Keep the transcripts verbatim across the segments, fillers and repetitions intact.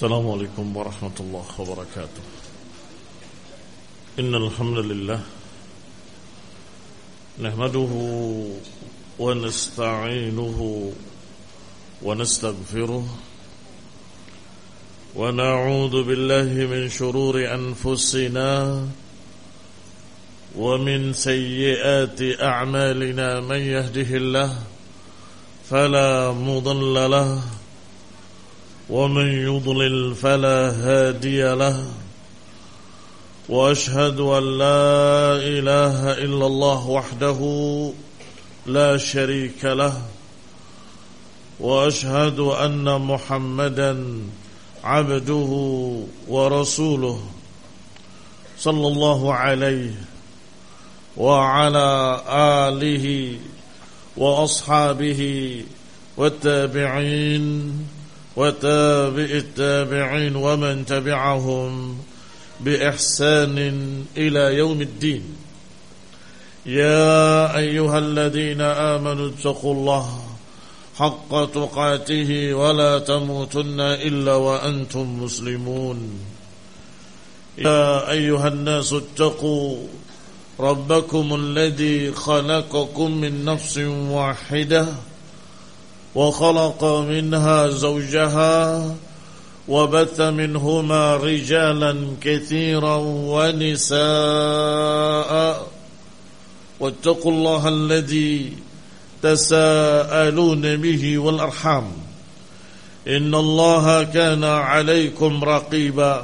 السلام عليكم ورحمة الله وبركاته. إن الحمد لله نحمده ونستعينه ونستغفره ونعوذ بالله من شرور أنفسنا ومن سيئات أعمالنا. من يهده الله فلا مضل له ومن يضلل فلا هادي له وأشهد أن لا إله إلا الله وحده لا شريك له وأشهد أن محمدا عبده ورسوله صلى الله عليه وعلى آله وأصحابه والتابعين وتابع التابعين ومن تبعهم بإحسان إلى يوم الدين. يا أيها الذين آمنوا اتقوا الله حق تقاته ولا تموتن إلا وأنتم مسلمون. يا أيها الناس اتقوا ربكم الذي خلقكم من نفس واحدة وخلق منها زوجها وبث منهما رجالا كثيرا ونساء واتقوا الله الذي تساءلون به والأرحام إن الله كان عليكم رقيبا.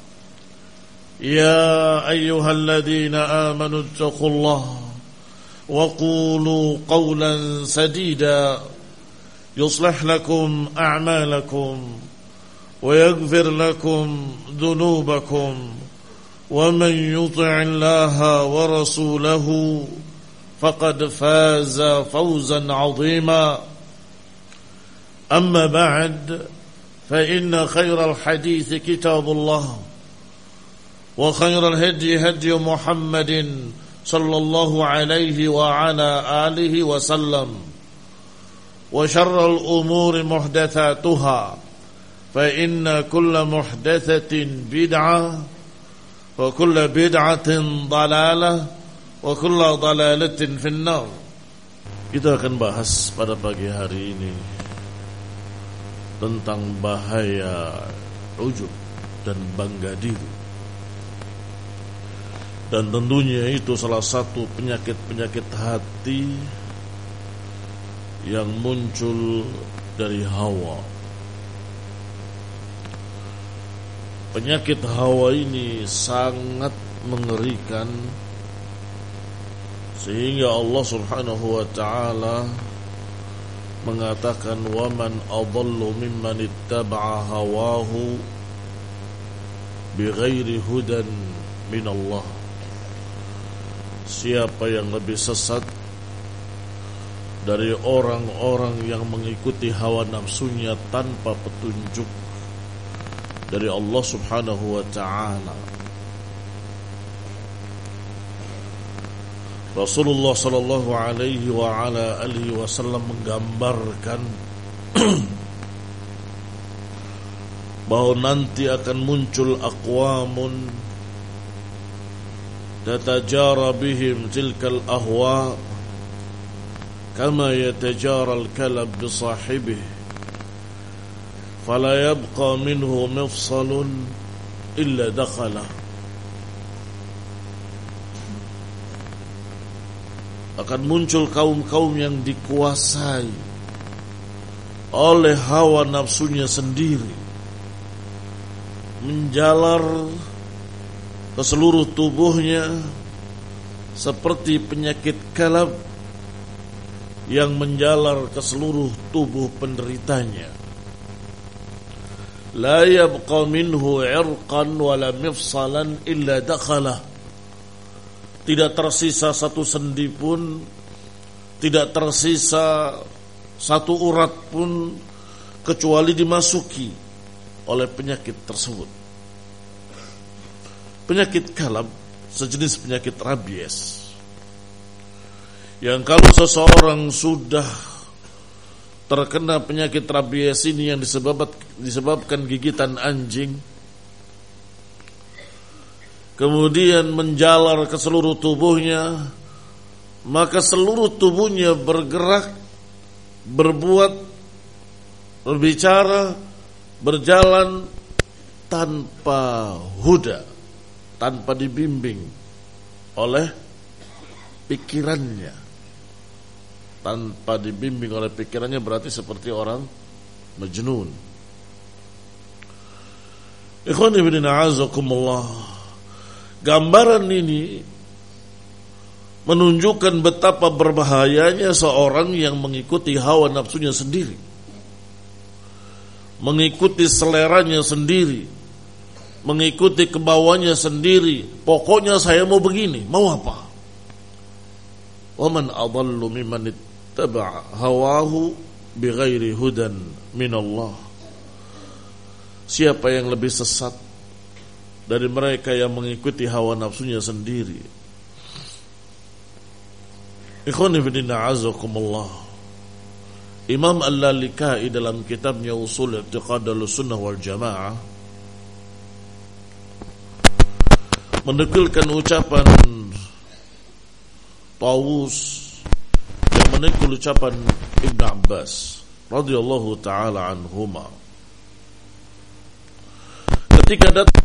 يا أيها الذين آمنوا اتقوا الله وقولوا قولا سديدا يصلح لكم أعمالكم ويغفر لكم ذنوبكم ومن يطع الله ورسوله فقد فاز فوزا عظيما. أما بعد فإن خير الحديث كتاب الله وخير الهدي هدي محمد صلى الله عليه وعلى آله وسلم وشر الأمور محدثاتها فإن كل محدثة بدعة وكل بدعة ضلالة وكل ضلالة في النار. Kita akan bahas pada pagi hari ini tentang bahaya ujub dan bangga diri. Dan tentunya itu salah satu penyakit-penyakit hati yang muncul dari hawa. Penyakit hawa ini sangat mengerikan, sehingga Allah Subhanahu wa ta'ala mengatakan wa man adallu mimman ittaba'a hawahu bighairi hudan min Allah. Siapa yang lebih sesat dari orang-orang yang mengikuti hawa nafsunya tanpa petunjuk dari Allah Subhanahu wa ta'ala. Rasulullah sallallahu alaihi wa ala alihi wasallam menggambarkan bahwa nanti akan muncul aqwamun tatajara bihim tilkal ahwa kama yatajara al-kalab bi sahibihi fala yabqa minhu mifsalun illa dakhala. Akan muncul kaum-kaum yang dikuasai oleh hawa nafsunya sendiri, menjalar ke seluruh tubuhnya seperti penyakit kalab yang menjalar ke seluruh tubuh penderitanya. La yabqa minhu irqan wala mifsalan illa dakhalah. Tidak tersisa satu sendi pun, tidak tersisa satu urat pun kecuali dimasuki oleh penyakit tersebut. Penyakit kalab sejenis penyakit rabies yang kalau seseorang sudah terkena penyakit rabies ini yang disebabkan disebabkan gigitan anjing, kemudian menjalar ke seluruh tubuhnya, maka seluruh tubuhnya bergerak, berbuat, berbicara, berjalan tanpa huda, tanpa dibimbing oleh pikirannya. Tanpa dibimbing oleh pikirannya berarti seperti orang majnun. Ikhwani fillah azakumullah. Gambaran ini menunjukkan betapa berbahayanya seorang yang mengikuti hawa nafsunya sendiri, mengikuti seleranya sendiri, mengikuti kemauannya sendiri. Pokoknya saya mau begini, mau apa? Wa man adallu mimman ittaba'a hawahu bighairi hudan minallah. Siapa yang lebih sesat dari mereka yang mengikuti hawa nafsunya sendiri? Ikhwani fillah azakumullah. Imam Al-Lalikai dalam kitabnya Usul I'tiqad Ahlussunnah wal Jamaah menukilkan ucapan Tawus yang menukil ucapan Ibn Abbas radhiyallahu taala anhuma ketika datang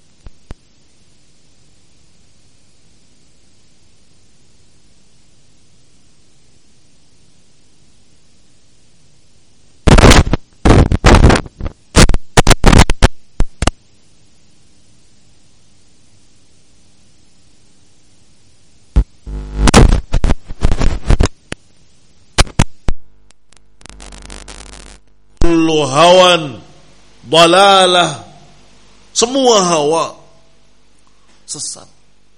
kullu hawan dalalah, semua hawa sesat.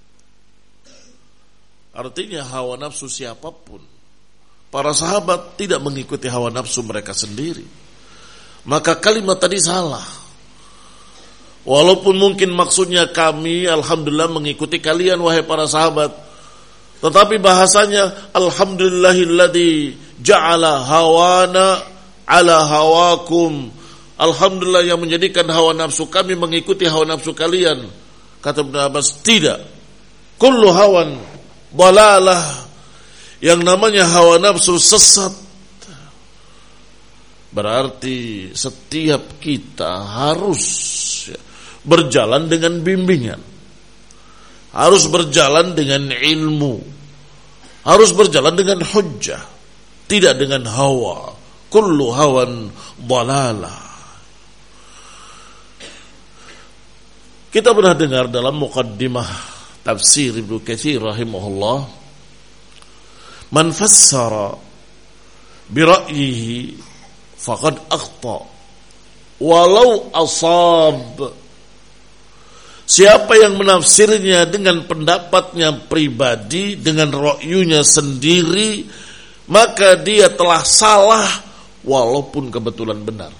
Artinya hawa nafsu siapapun, para sahabat tidak mengikuti hawa nafsu mereka sendiri. Maka kalimat tadi salah. Walaupun mungkin maksudnya kami alhamdulillah mengikuti kalian wahai para sahabat, tetapi bahasanya alhamdulillahilladzi ja'ala hawana ala hawakum. Alhamdulillah yang menjadikan hawa nafsu kami mengikuti hawa nafsu kalian. Kata Ibn Abbas, tidak. Kullu hawan dalalah. Yang namanya hawa nafsu sesat. Berarti setiap kita harus berjalan dengan bimbingan, harus berjalan dengan ilmu, harus berjalan dengan hujjah, tidak dengan hawa. Kullu hawan dalalah. Kita pernah dengar dalam muqaddimah tafsir Ibnu Katsir rahimahullah, man fassara bi ra'yihi faqad akhta walau asab. Siapa yang menafsirnya dengan pendapatnya pribadi, dengan ra'yunya sendiri, maka dia telah salah walaupun kebetulan benar.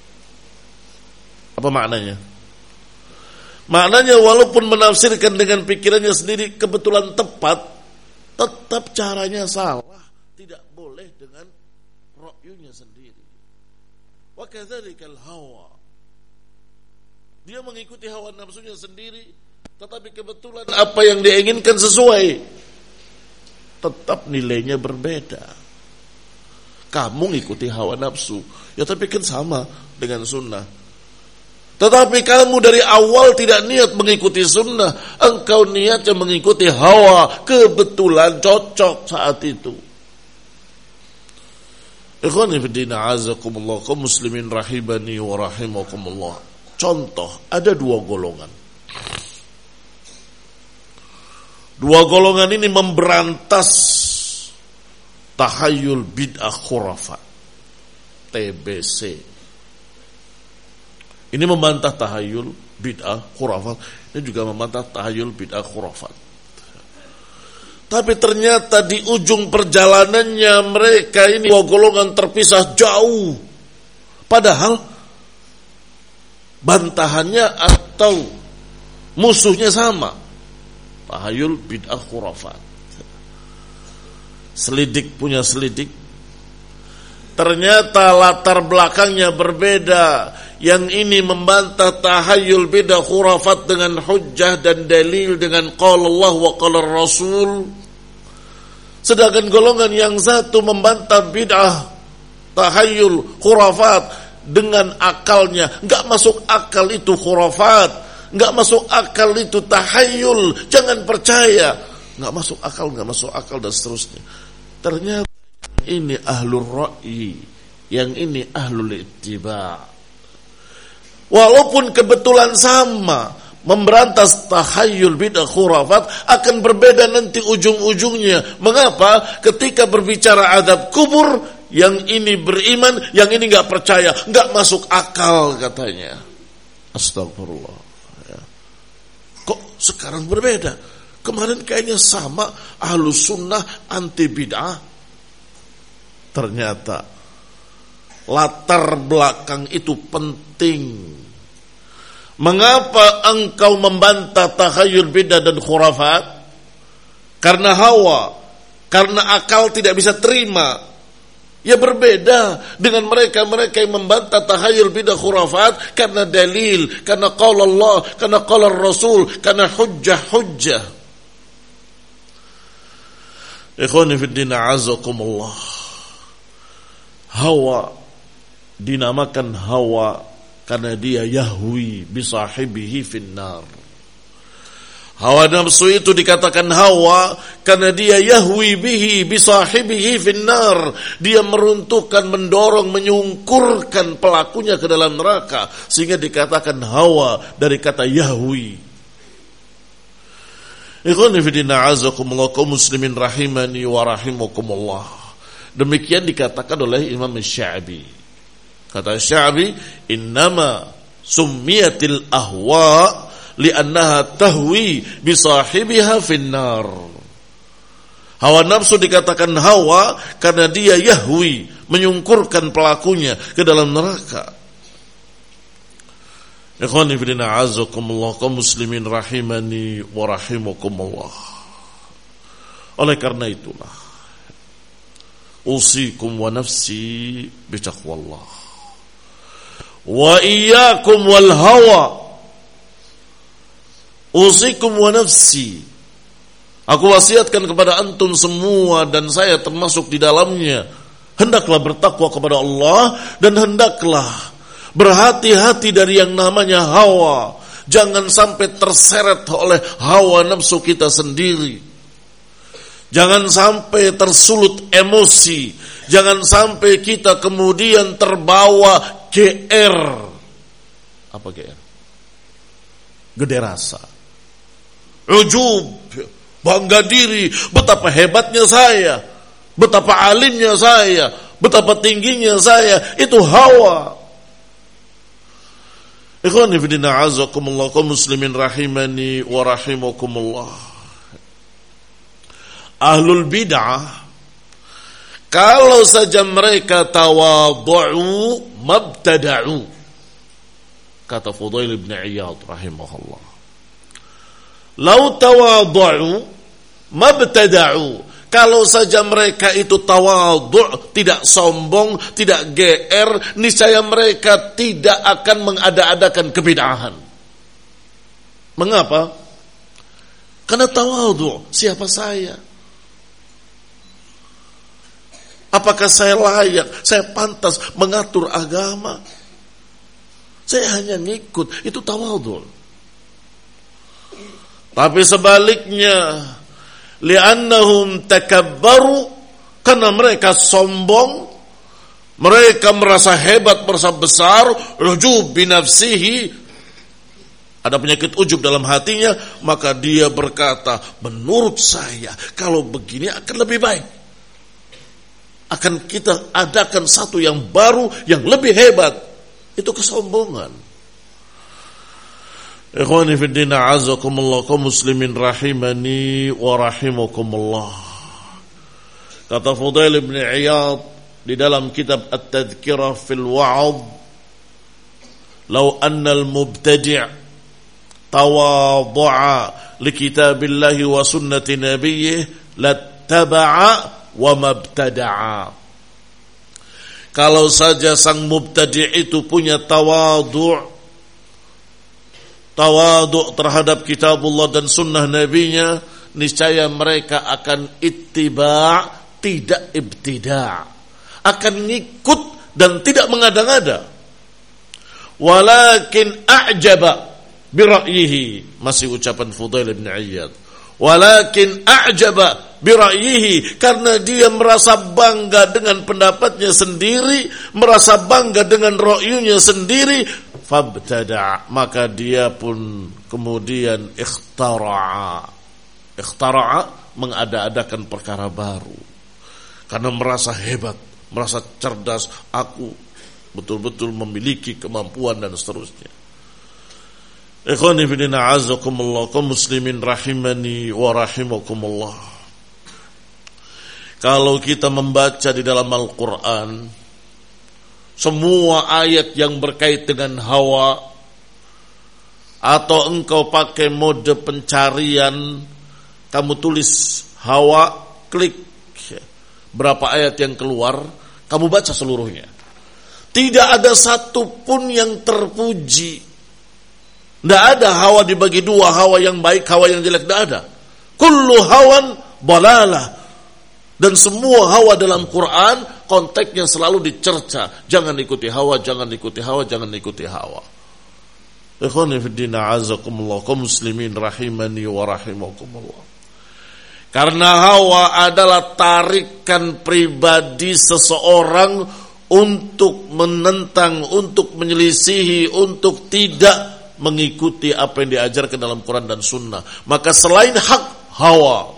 Apa maknanya? Maknanya walaupun menafsirkan dengan pikirannya sendiri kebetulan tepat, tetap caranya salah. Tidak boleh dengan ra'yunya sendiri. Wa kadzalikal hawa. Dia mengikuti hawa nafsunya sendiri, tetapi kebetulan apa yang dia inginkan sesuai, tetap nilainya berbeda. Kamu ngikuti hawa nafsu, ya tapi kan sama dengan sunnah. Tetapi kamu dari awal tidak niat mengikuti sunnah, engkau niatnya mengikuti hawa, kebetulan cocok saat itu. Ikhwani fiddina azakumullah, kaum muslimin rahibani wa rahimakumullah. Contoh, ada dua golongan. Dua golongan ini memberantas tahayul bid'ah khurafat, T B C. Ini membantah tahayul bid'ah khurafat, ini juga membantah tahayul bid'ah khurafat. Tapi ternyata di ujung perjalanannya mereka ini dua golongan terpisah jauh. Padahal bantahannya atau musuhnya sama, tahayul bid'ah khurafat. Selidik punya selidik, ternyata latar belakangnya berbeda. yang ini membantah tahayyul bidah khurafat dengan hujjah dan dalil dengan qala Allah wa qala Rasul. Sedangkan golongan yang satu membantah bid'ah tahayyul khurafat dengan akalnya. Enggak masuk akal itu khurafat, enggak masuk akal itu tahayyul, jangan percaya. Enggak masuk akal, enggak masuk akal dan seterusnya. Ternyata ini ahlul ra'yi, yang ini ahlul ittiba'. Walaupun kebetulan sama, memberantas tahayyul bidah khurafat akan berbeda nanti ujung-ujungnya. Mengapa? Ketika berbicara adab kubur, yang ini beriman, yang ini enggak percaya, enggak masuk akal katanya. Astagfirullah. Ya. Kok sekarang berbeda? Kemarin kayaknya sama, ahlus sunnah anti bid'ah. Ternyata latar belakang itu penting. Mengapa engkau membantah tahayyul bidah dan khurafat? Karena hawa, karena akal tidak bisa terima. Ya berbeda dengan mereka-mereka yang membantah tahayyul bidah khurafat karena dalil, karena qala Allah, karena qala Rasul, karena hujjah-hujjah. Ikhwani fid din a'azakumullah. Hawa dinamakan hawa karena dia yahwi bisahibihi finnar. Hawa nafsu itu dikatakan hawa karena dia yahwi bihi bisahibihi finnar. Dia meruntuhkan, mendorong, menyungkurkan pelakunya ke dalam neraka, sehingga dikatakan hawa dari kata yahwi. Ikhwani fillah a'azakumullah kaum muslimin rahimani wa rahimakumullah. Demikian dikatakan oleh Imam Sya'bi. Kata Sya'bi, innama summiyatil ahwa li'annaha tahwi bisahibiha finnar. Hawa nafsu dikatakan hawa karena dia yahwi, menyungkurkan pelakunya ke dalam neraka. Ikhwani fillah a'azakumullah kaum muslimin rahimani wa rahimakumullah. Oleh karena itulah usikum wa nafsi bitaqwallah wa iyyakum wal hawa. Usikum wa nafsi, aku wasiatkan kepada antum semua dan saya termasuk di dalamnya, hendaklah bertakwa kepada Allah dan hendaklah berhati-hati dari yang namanya hawa. Jangan sampai terseret oleh hawa nafsu kita sendiri. Jangan sampai tersulut emosi. Jangan sampai kita kemudian terbawa G R. Apa G R? Gede rasa, ujub, bangga diri, betapa hebatnya saya, betapa alimnya saya, betapa tingginya saya. Itu hawa. Ikhwani fillah a'azakumullah kaum muslimin rahimani wa rahimakumullah. Ahlul bid'ah, kalau saja mereka tawadhu'u mabtada'u. Kata Fudail bin Iyad rahimahullah, lau tawadhu'u mabtada'u. Kalau saja mereka itu tawadhu', tidak sombong, tidak G R, niscaya mereka tidak akan mengada-adakan kebid'ahan. Mengapa? Karena tawadhu', siapa saya? Apakah saya layak, saya pantas mengatur agama? Saya hanya ngikut, itu tawadhu'. Tapi sebaliknya, li'annahum takabbaru, karena mereka sombong, mereka merasa hebat, merasa besar, ujub binafsihi, ada penyakit ujub dalam hatinya, maka dia berkata, menurut saya kalau begini akan lebih baik, akan kita adakan satu yang baru, yang lebih hebat. Itu kesombongan. Ikhwani fi din a'azakumullah kaum muslimin rahimani wa rahimakumullah. Kata Fudail bin Iyad di dalam kitab At-Tadhkirah fil Wa'd, law anna al-mubtadi' tawadha'a li kitabillahi wa sunnati nabiyyih lattaba'a wa mabtada'a. Kalau saja sang mubtadi' itu punya tawadhu' tawadhu' terhadap kitabullah dan sunnah nabinya, niscaya mereka akan ittiba', tidak ibtida', akan ngikut dan tidak mengada-ngada. Walakin a'jaba bi ra'yihi, masih ucapan Fudail bin Iyad. Walakin a'jaba bi ra'yihi, karena dia merasa bangga dengan pendapatnya sendiri, merasa bangga dengan ra'yunya sendiri, fabtada', maka dia pun kemudian ikhtara'a. Ikhtara'a, mengada-adakan perkara baru. Karena merasa hebat, merasa cerdas, aku betul-betul memiliki kemampuan dan seterusnya. Ikhwani fillah azakumullah, kaum muslimin rahimani wa rahimakumullah. Kalau kita membaca di dalam Al-Quran, semua ayat yang berkait dengan hawa, atau engkau pakai mode pencarian, kamu tulis hawa, klik berapa ayat yang keluar, kamu baca seluruhnya. Tidak ada satu pun yang terpuji. Tidak ada hawa dibagi dua, hawa yang baik, hawa yang jelek, tidak ada. Kullu hawan balalah. Dan semua hawa dalam Quran konteksnya selalu dicerca. Jangan ikuti hawa, jangan ikuti hawa, jangan ikuti hawa. Ikhwani fiddin a'azakumullah, kaum muslimin rahimani wa rahimakumullah. Karena hawa adalah tarikan pribadi seseorang untuk menentang, untuk menyelisihi, untuk tidak mengikuti apa yang diajarkan dalam Quran dan Sunnah. Maka selain hak hawa,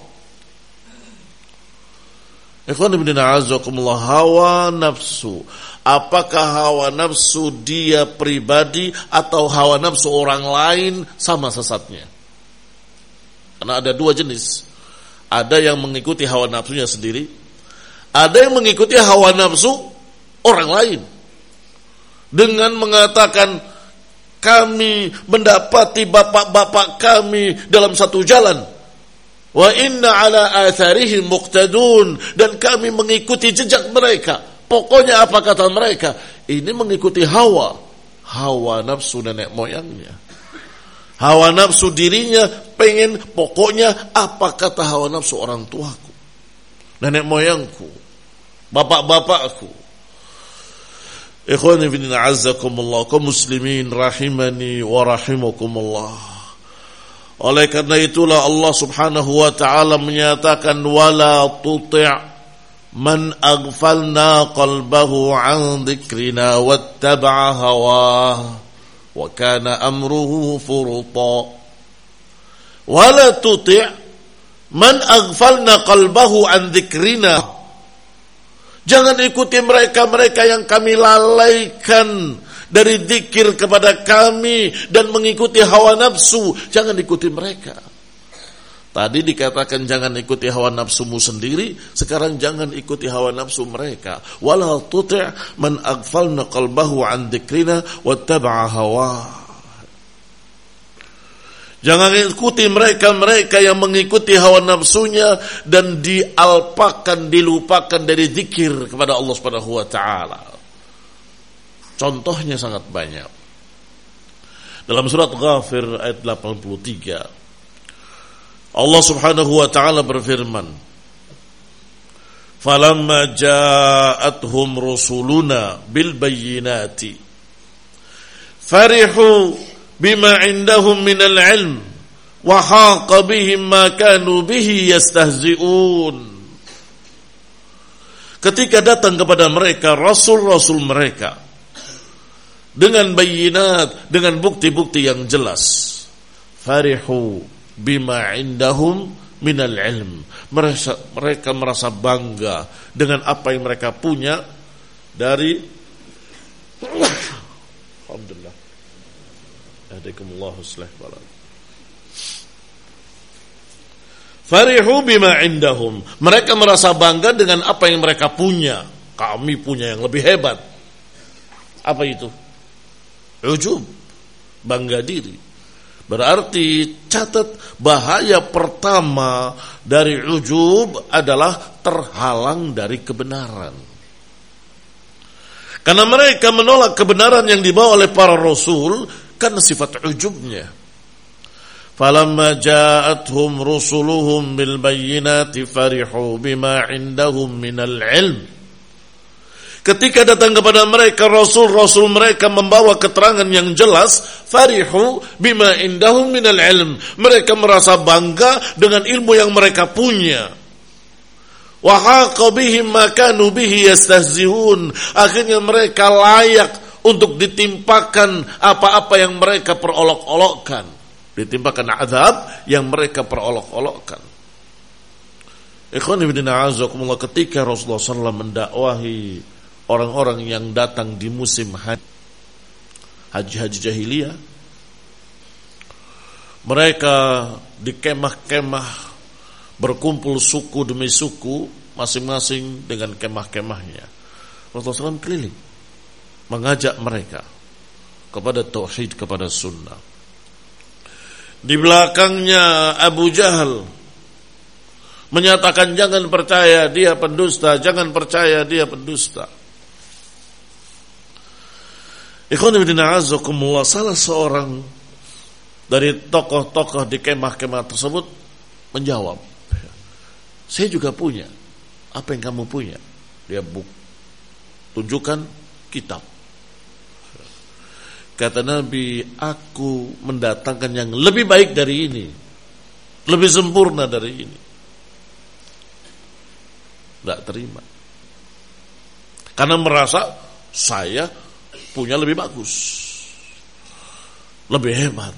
ikhwan ibn a'azakumullah, hawa nafsu, apakah hawa nafsu dia pribadi atau hawa nafsu orang lain, sama sesatnya. Karena ada dua jenis. Ada yang mengikuti hawa nafsunya sendiri, ada yang mengikuti hawa nafsu orang lain dengan mengatakan, kami mendapati bapak-bapak kami dalam satu jalan, wa inna ala atharihim muqtadun, dan kami mengikuti jejak mereka. Pokoknya apa kata mereka, ini mengikuti hawa hawa nafsu nenek moyangnya, hawa nafsu dirinya, pengen pokoknya apa kata hawa nafsu orang tuaku, nenek moyangku, bapak-bapakku. Ikhwani fillah azzakumullah, kaum muslimin rahimani wa rahimakumullah. Oleh karena itulah Allah Subhanahu wa taala menyatakan, wala tuti' man aghfalna qalbahu an dzikrina wattaba'a hawah wa kana amruhu furuta. Wala tuti' man aghfalna qalbahu an dzikrina. Jangan ikuti mereka-mereka yang kami lalaikan dari zikir kepada kami dan mengikuti hawa nafsu. Jangan ikuti mereka. Tadi dikatakan jangan ikuti hawa nafsumu sendiri, sekarang jangan ikuti hawa nafsu mereka. Wala tuti' man aghfalna qalbahu an dzikrina wattaba'a hawah. Jangan ikuti mereka-mereka yang mengikuti hawa nafsunya dan dialpakan, dilupakan dari zikir kepada Allah Subhanahu wa taala. Contohnya sangat banyak. Dalam surat Ghafir ayat delapan puluh tiga, Allah Subhanahu wa taala berfirman, "Falamma ja'atuhum rusuluna bil bayyinati farihu bima indahum minal ilm wa haqa bihim ma kanu bihi yastahzi'un." Ketika datang kepada mereka rasul-rasul mereka dengan bayinat, dengan bukti-bukti yang jelas, farihu bima indahum minal ilm, mereka, mereka merasa bangga dengan apa yang mereka punya dari alhamdulillah. Hadikumullahu slih balad. Farihu bima indahum, mereka merasa bangga dengan apa yang mereka punya. Kami punya yang lebih hebat. Apa itu? Ujub, bangga diri. Berarti catat, bahaya pertama dari ujub adalah terhalang dari kebenaran. Karena mereka menolak kebenaran yang dibawa oleh para rasul karena sifat ujubnya. Falamma ja'atuhum rusuluhum bil bayyinati farihu bima 'indahum minal 'ilm. Ketika datang kepada mereka rasul-rasul mereka membawa keterangan yang jelas, farihu bima 'indahum minal 'ilm. Mereka merasa bangga dengan ilmu yang mereka punya. Wa haqa bihim ma kanu bihi yastahzi'un. Akhirnya mereka layak untuk ditimpakan apa-apa yang mereka perolok-olokkan, ditimpakan azab yang mereka perolok-olokkan. Ikhwan fillah azakumullah, ketika Rasulullah sallallahu alaihi wasallam mendakwahi orang-orang yang datang di musim haji haji-haji jahiliyah, mereka di kemah-kemah berkumpul suku demi suku, masing-masing dengan kemah-kemahnya. Rasulullah sallallahu alaihi wasallam keliling mengajak mereka kepada tauhid, kepada sunnah. Di belakangnya Abu Jahal menyatakan jangan percaya dia pendusta, jangan percaya dia pendusta. Ikhwan fillah azakumullah, salah seorang dari tokoh-tokoh di kemah-kemah tersebut menjawab, saya juga punya apa yang kamu punya. Dia buk, tunjukkan kitab. Kata Nabi, aku mendatangkan yang lebih baik dari ini, lebih sempurna dari ini. Tidak terima, karena merasa saya punya lebih bagus, lebih hebat.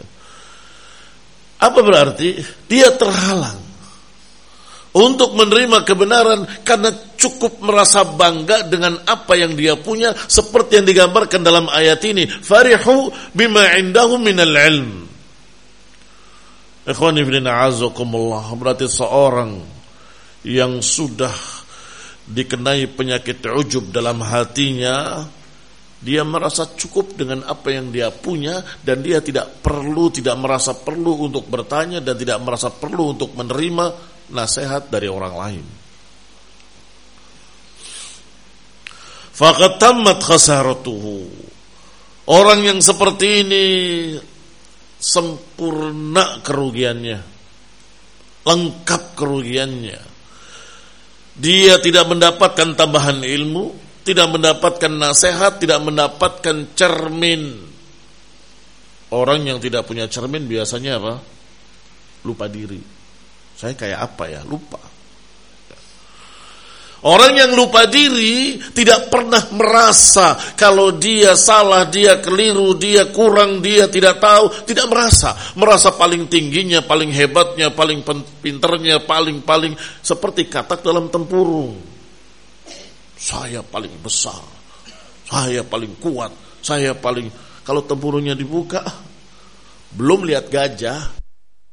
Apa berarti? Dia terhalang untuk menerima kebenaran karena cukup merasa bangga dengan apa yang dia punya, seperti yang digambarkan dalam ayat ini, farihu bima indahum minal ilm. Ikhwani fillah azakumullah, berarti seorang yang sudah dikenai penyakit ujub dalam hatinya, dia merasa cukup dengan apa yang dia punya, dan dia tidak perlu, tidak merasa perlu untuk bertanya, dan tidak merasa perlu untuk menerima nasihat dari orang lain. Faqad tammat khasaratuhu. Orang yang seperti ini sempurna kerugiannya, lengkap kerugiannya. Dia tidak mendapatkan tambahan ilmu, tidak mendapatkan nasihat, tidak mendapatkan cermin. Orang yang tidak punya cermin biasanya apa? Lupa diri. Saya kayak apa ya? Lupa. Orang yang lupa diri tidak pernah merasa kalau dia salah, dia keliru, dia kurang, dia tidak tahu, tidak merasa. Merasa paling tingginya, paling hebatnya, paling pinternya, paling-paling seperti katak dalam tempurung. Saya paling besar, saya paling kuat, saya paling... Kalau tempurungnya dibuka, belum lihat gajah,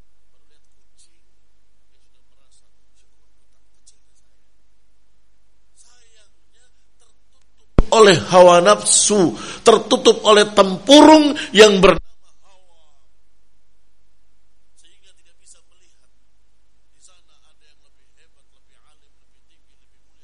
oleh hawa nafsu, tertutup oleh tempurung yang bernama hawa, sehingga tidak bisa melihat di sana ada yang lebih hebat, lebih alim, lebih tinggi, lebih mulia.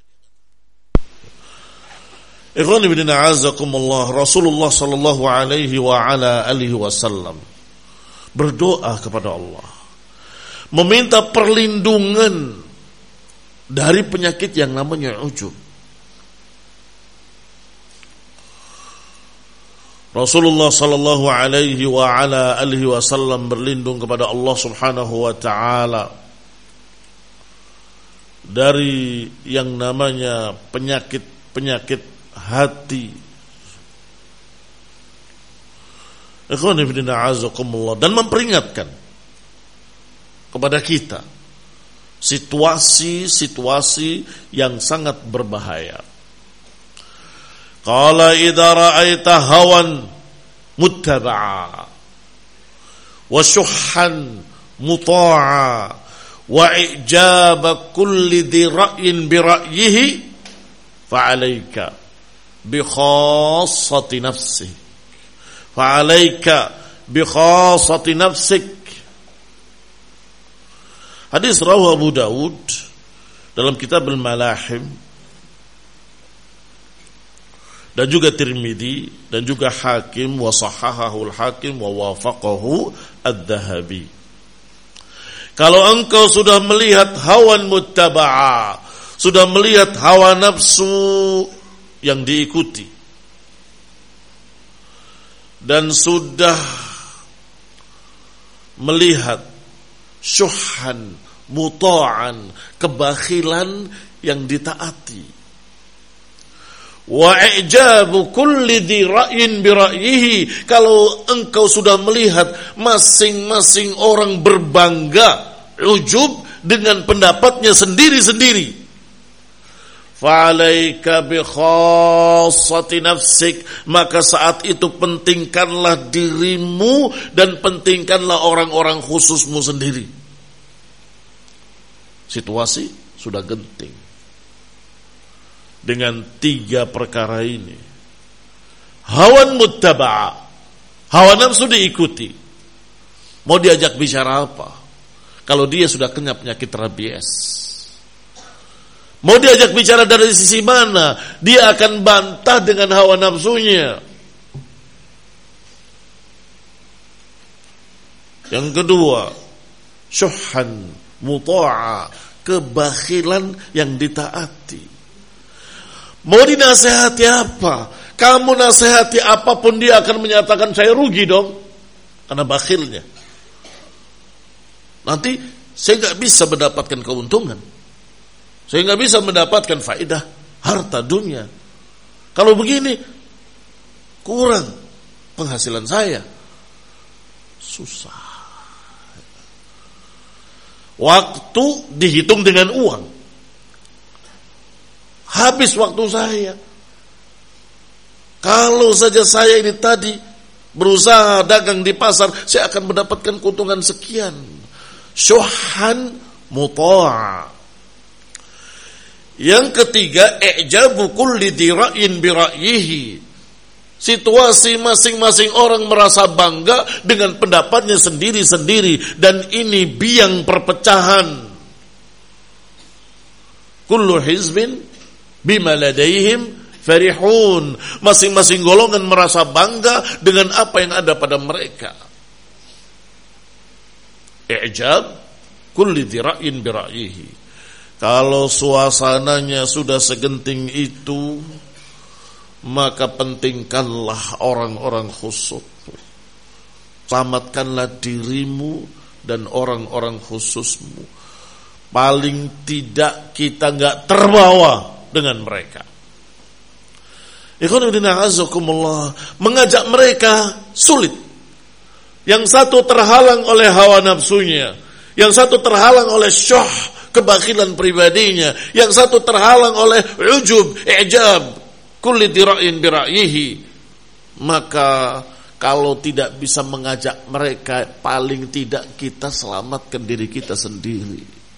Ikhwan fillah azakumullah, Rasulullah sallallahu alaihi wa ala alihi wasallam berdoa kepada Allah, meminta perlindungan dari penyakit yang namanya ujub. Rasulullah sallallahu alaihi wa ala alihi wasallam berlindung kepada Allah Subhanahu wa taala dari yang namanya penyakit-penyakit hati. Ikhwan fillah azakumullah, dan memperingatkan kepada kita situasi-situasi yang sangat berbahaya. Qala idza ra'aita hawan muttaba'a wa syuhhan muta'a wa ijaba kulli dhi ra'yin bi ra'yihi fa'alaika bi khassati nafsik fa'alaika bi khassati nafsik. Hadis rawahu Abu Daud dalam kitab Al-Malahim dan juga Tirmidzi dan juga Hakim wa sahhahahu al-Hakim wa wafaqahu ad-Dhahabi. Kalau engkau sudah melihat hawan muttaba'a, sudah melihat hawa nafsu yang diikuti, dan sudah melihat syuhan muta'an, kebakhilan yang ditaati, wa i'jabu kulli dhi ra'yin bi ra'yihi, kalau engkau sudah melihat masing-masing orang berbangga, ujub dengan pendapatnya sendiri-sendiri, fa'alaika bi khassati nafsik, maka saat itu pentingkanlah dirimu dan pentingkanlah orang-orang khususmu sendiri. Situasi sudah genting dengan tiga perkara ini. Hawan muttaba'a, hawa nafsu diikuti. Mau diajak bicara apa? Kalau dia sudah kena penyakit rabies, mau diajak bicara dari sisi mana, dia akan bantah dengan hawa nafsunya. Yang kedua, syuhan muta'a, kebakhilan yang ditaati. Mau dinasehati apa? Kamu nasehati apapun dia akan menyatakan saya rugi dong, karena bakhilnya. Nanti saya nggak bisa mendapatkan keuntungan, saya nggak bisa mendapatkan faedah harta dunia. Kalau begini kurang penghasilan saya, susah. Waktu dihitung dengan uang, habis waktu saya. Kalau saja saya ini tadi berusaha dagang di pasar, saya akan mendapatkan keuntungan sekian. Syuhan muta'a. Yang ketiga, i'jabu kulli dhi ra'yin bi ra'yihi. Situasi masing-masing orang merasa bangga dengan pendapatnya sendiri-sendiri, dan ini biang perpecahan. Kullu hizbin bima ladaihim farihun. Masing-masing golongan merasa bangga dengan apa yang ada pada mereka. I'jab kulli dhi ra'yin bi ra'yihi. Kalau suasananya sudah segenting itu, maka pentingkanlah orang-orang khusus. Selamatkanlah dirimu dan orang-orang khususmu. Paling tidak kita enggak terbawa dengan mereka. Ikhwan fillah azakumullah, mengajak mereka sulit. Yang satu terhalang oleh hawa nafsunya, yang satu terhalang oleh syuh, kebakhilan pribadinya, yang satu terhalang oleh ujub, i'jab, kulli dira'in bira'yihi. Maka kalau tidak bisa mengajak mereka, paling tidak kita selamatkan diri kita sendiri.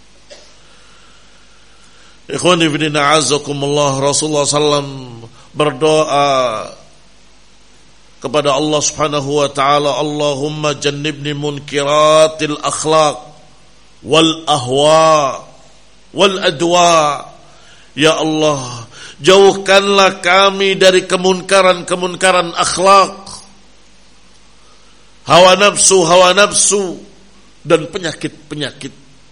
Ikhwani fillah a'azzakumullah, Rasulullah sallallahu alaihi wasallam berdoa kepada Allah Subhanahu wa taala, Allahumma jannibni munkiratil akhlaq wal ahwa wal adwa. Ya Allah, jauhkanlah kami dari kemunkaran-kemunkaran akhlak, hawa nafsu, hawa nafsu dan penyakit-penyakit.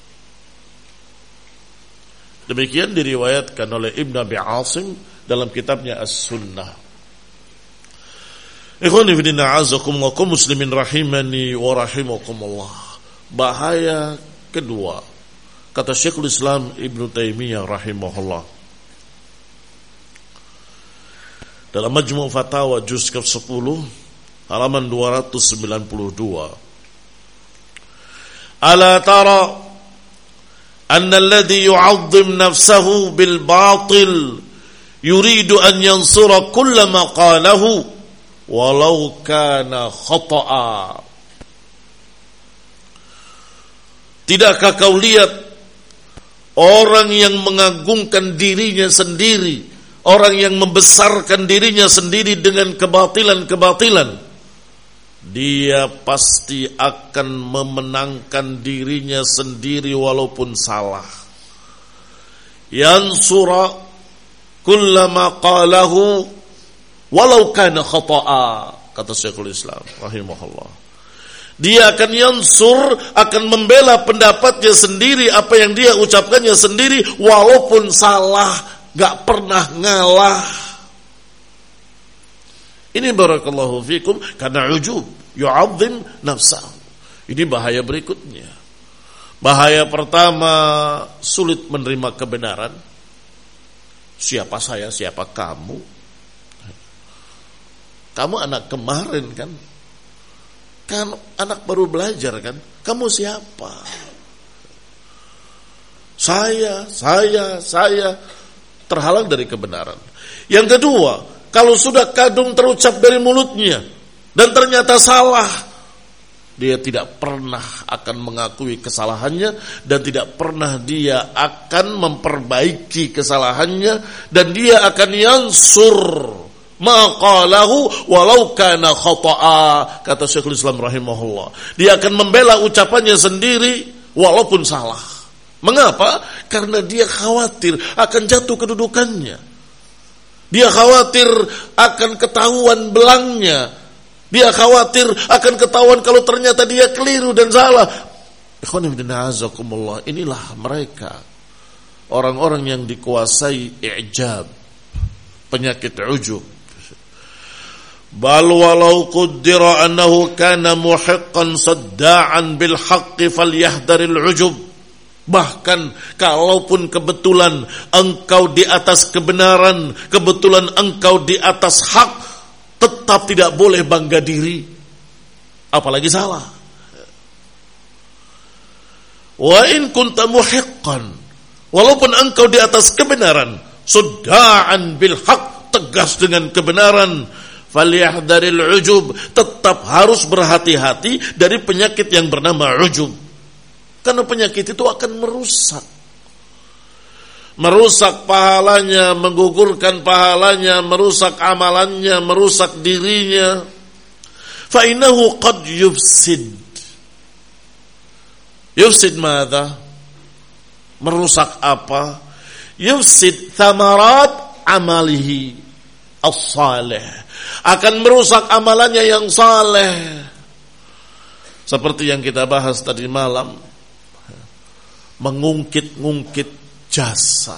Demikian diriwayatkan oleh Ibn Abi Asim dalam kitabnya As-Sunnah. Ikhwani fillah a'azzakumullah, kaum muslimin rahimani wa rahimakumullah. Bahaya kedua, kata Syekhul Islam Ibnu Taimiyah rahimahullah dalam Majmu' Fatawa juz ke sepuluh halaman dua ratus sembilan puluh dua. Ala tara anna alladhi yu'azzim nafsahu bil batil yuridu an yansura kulla ma qalahu walau kana khata'a. Tidakkah kau lihat orang yang mengagungkan dirinya sendiri, orang yang membesarkan dirinya sendiri dengan kebatilan-kebatilan, dia pasti akan memenangkan dirinya sendiri walaupun salah. Yansura kullama qalahu walau kana khata'a, kata Syekhul Islam rahimahullah. Dia akan yansur, akan membela pendapatnya sendiri, apa yang dia ucapkannya sendiri, walaupun salah, gak pernah ngalah. Ini barakallahu fikum karena ujub, yu'azzim nafsahu. Ini bahaya berikutnya. Bahaya pertama, sulit menerima kebenaran. Siapa saya, siapa kamu? Kamu anak kemarin kan? Kan anak baru belajar kan? Kamu siapa? Saya, saya, saya terhalang dari kebenaran. Yang kedua, kalau sudah kadung terucap dari mulutnya dan ternyata salah, dia tidak pernah akan mengakui kesalahannya dan tidak pernah dia akan memperbaiki kesalahannya, dan dia akan yansur maqalahu walau kana khata'a, kata Syekhul Islam rahimahullah. Dia akan membela ucapannya sendiri walaupun salah. Mengapa? Karena dia khawatir akan jatuh kedudukannya. Dia khawatir akan ketahuan belangnya. Dia khawatir akan ketahuan kalau ternyata dia keliru dan salah. Inilah mereka, orang-orang yang dikuasai i'jab, penyakit ujub. Bal walau qaddara annahu kana muhiqqan sadda'an bil haqqi falyahdharil ujub. Bahkan kalaupun kebetulan engkau di atas kebenaran, kebetulan engkau di atas hak, tetap tidak boleh bangga diri, apalagi salah. Wa in kunta muhiqqan, walaupun engkau di atas kebenaran, sudda'an bil haq, tegas dengan kebenaran, falyahdharil ujub, tetap harus berhati-hati dari penyakit yang bernama ujub. Karena penyakit itu akan merusak. Merusak pahalanya, menggugurkan pahalanya, merusak amalannya, merusak dirinya. Fa innahu qad yufsid. Yufsid madza? Merusak apa? Yufsid thamarat amalihi as-salih. Akan merusak amalannya yang saleh. Seperti yang kita bahas tadi malam, mengungkit-ungkit jasa.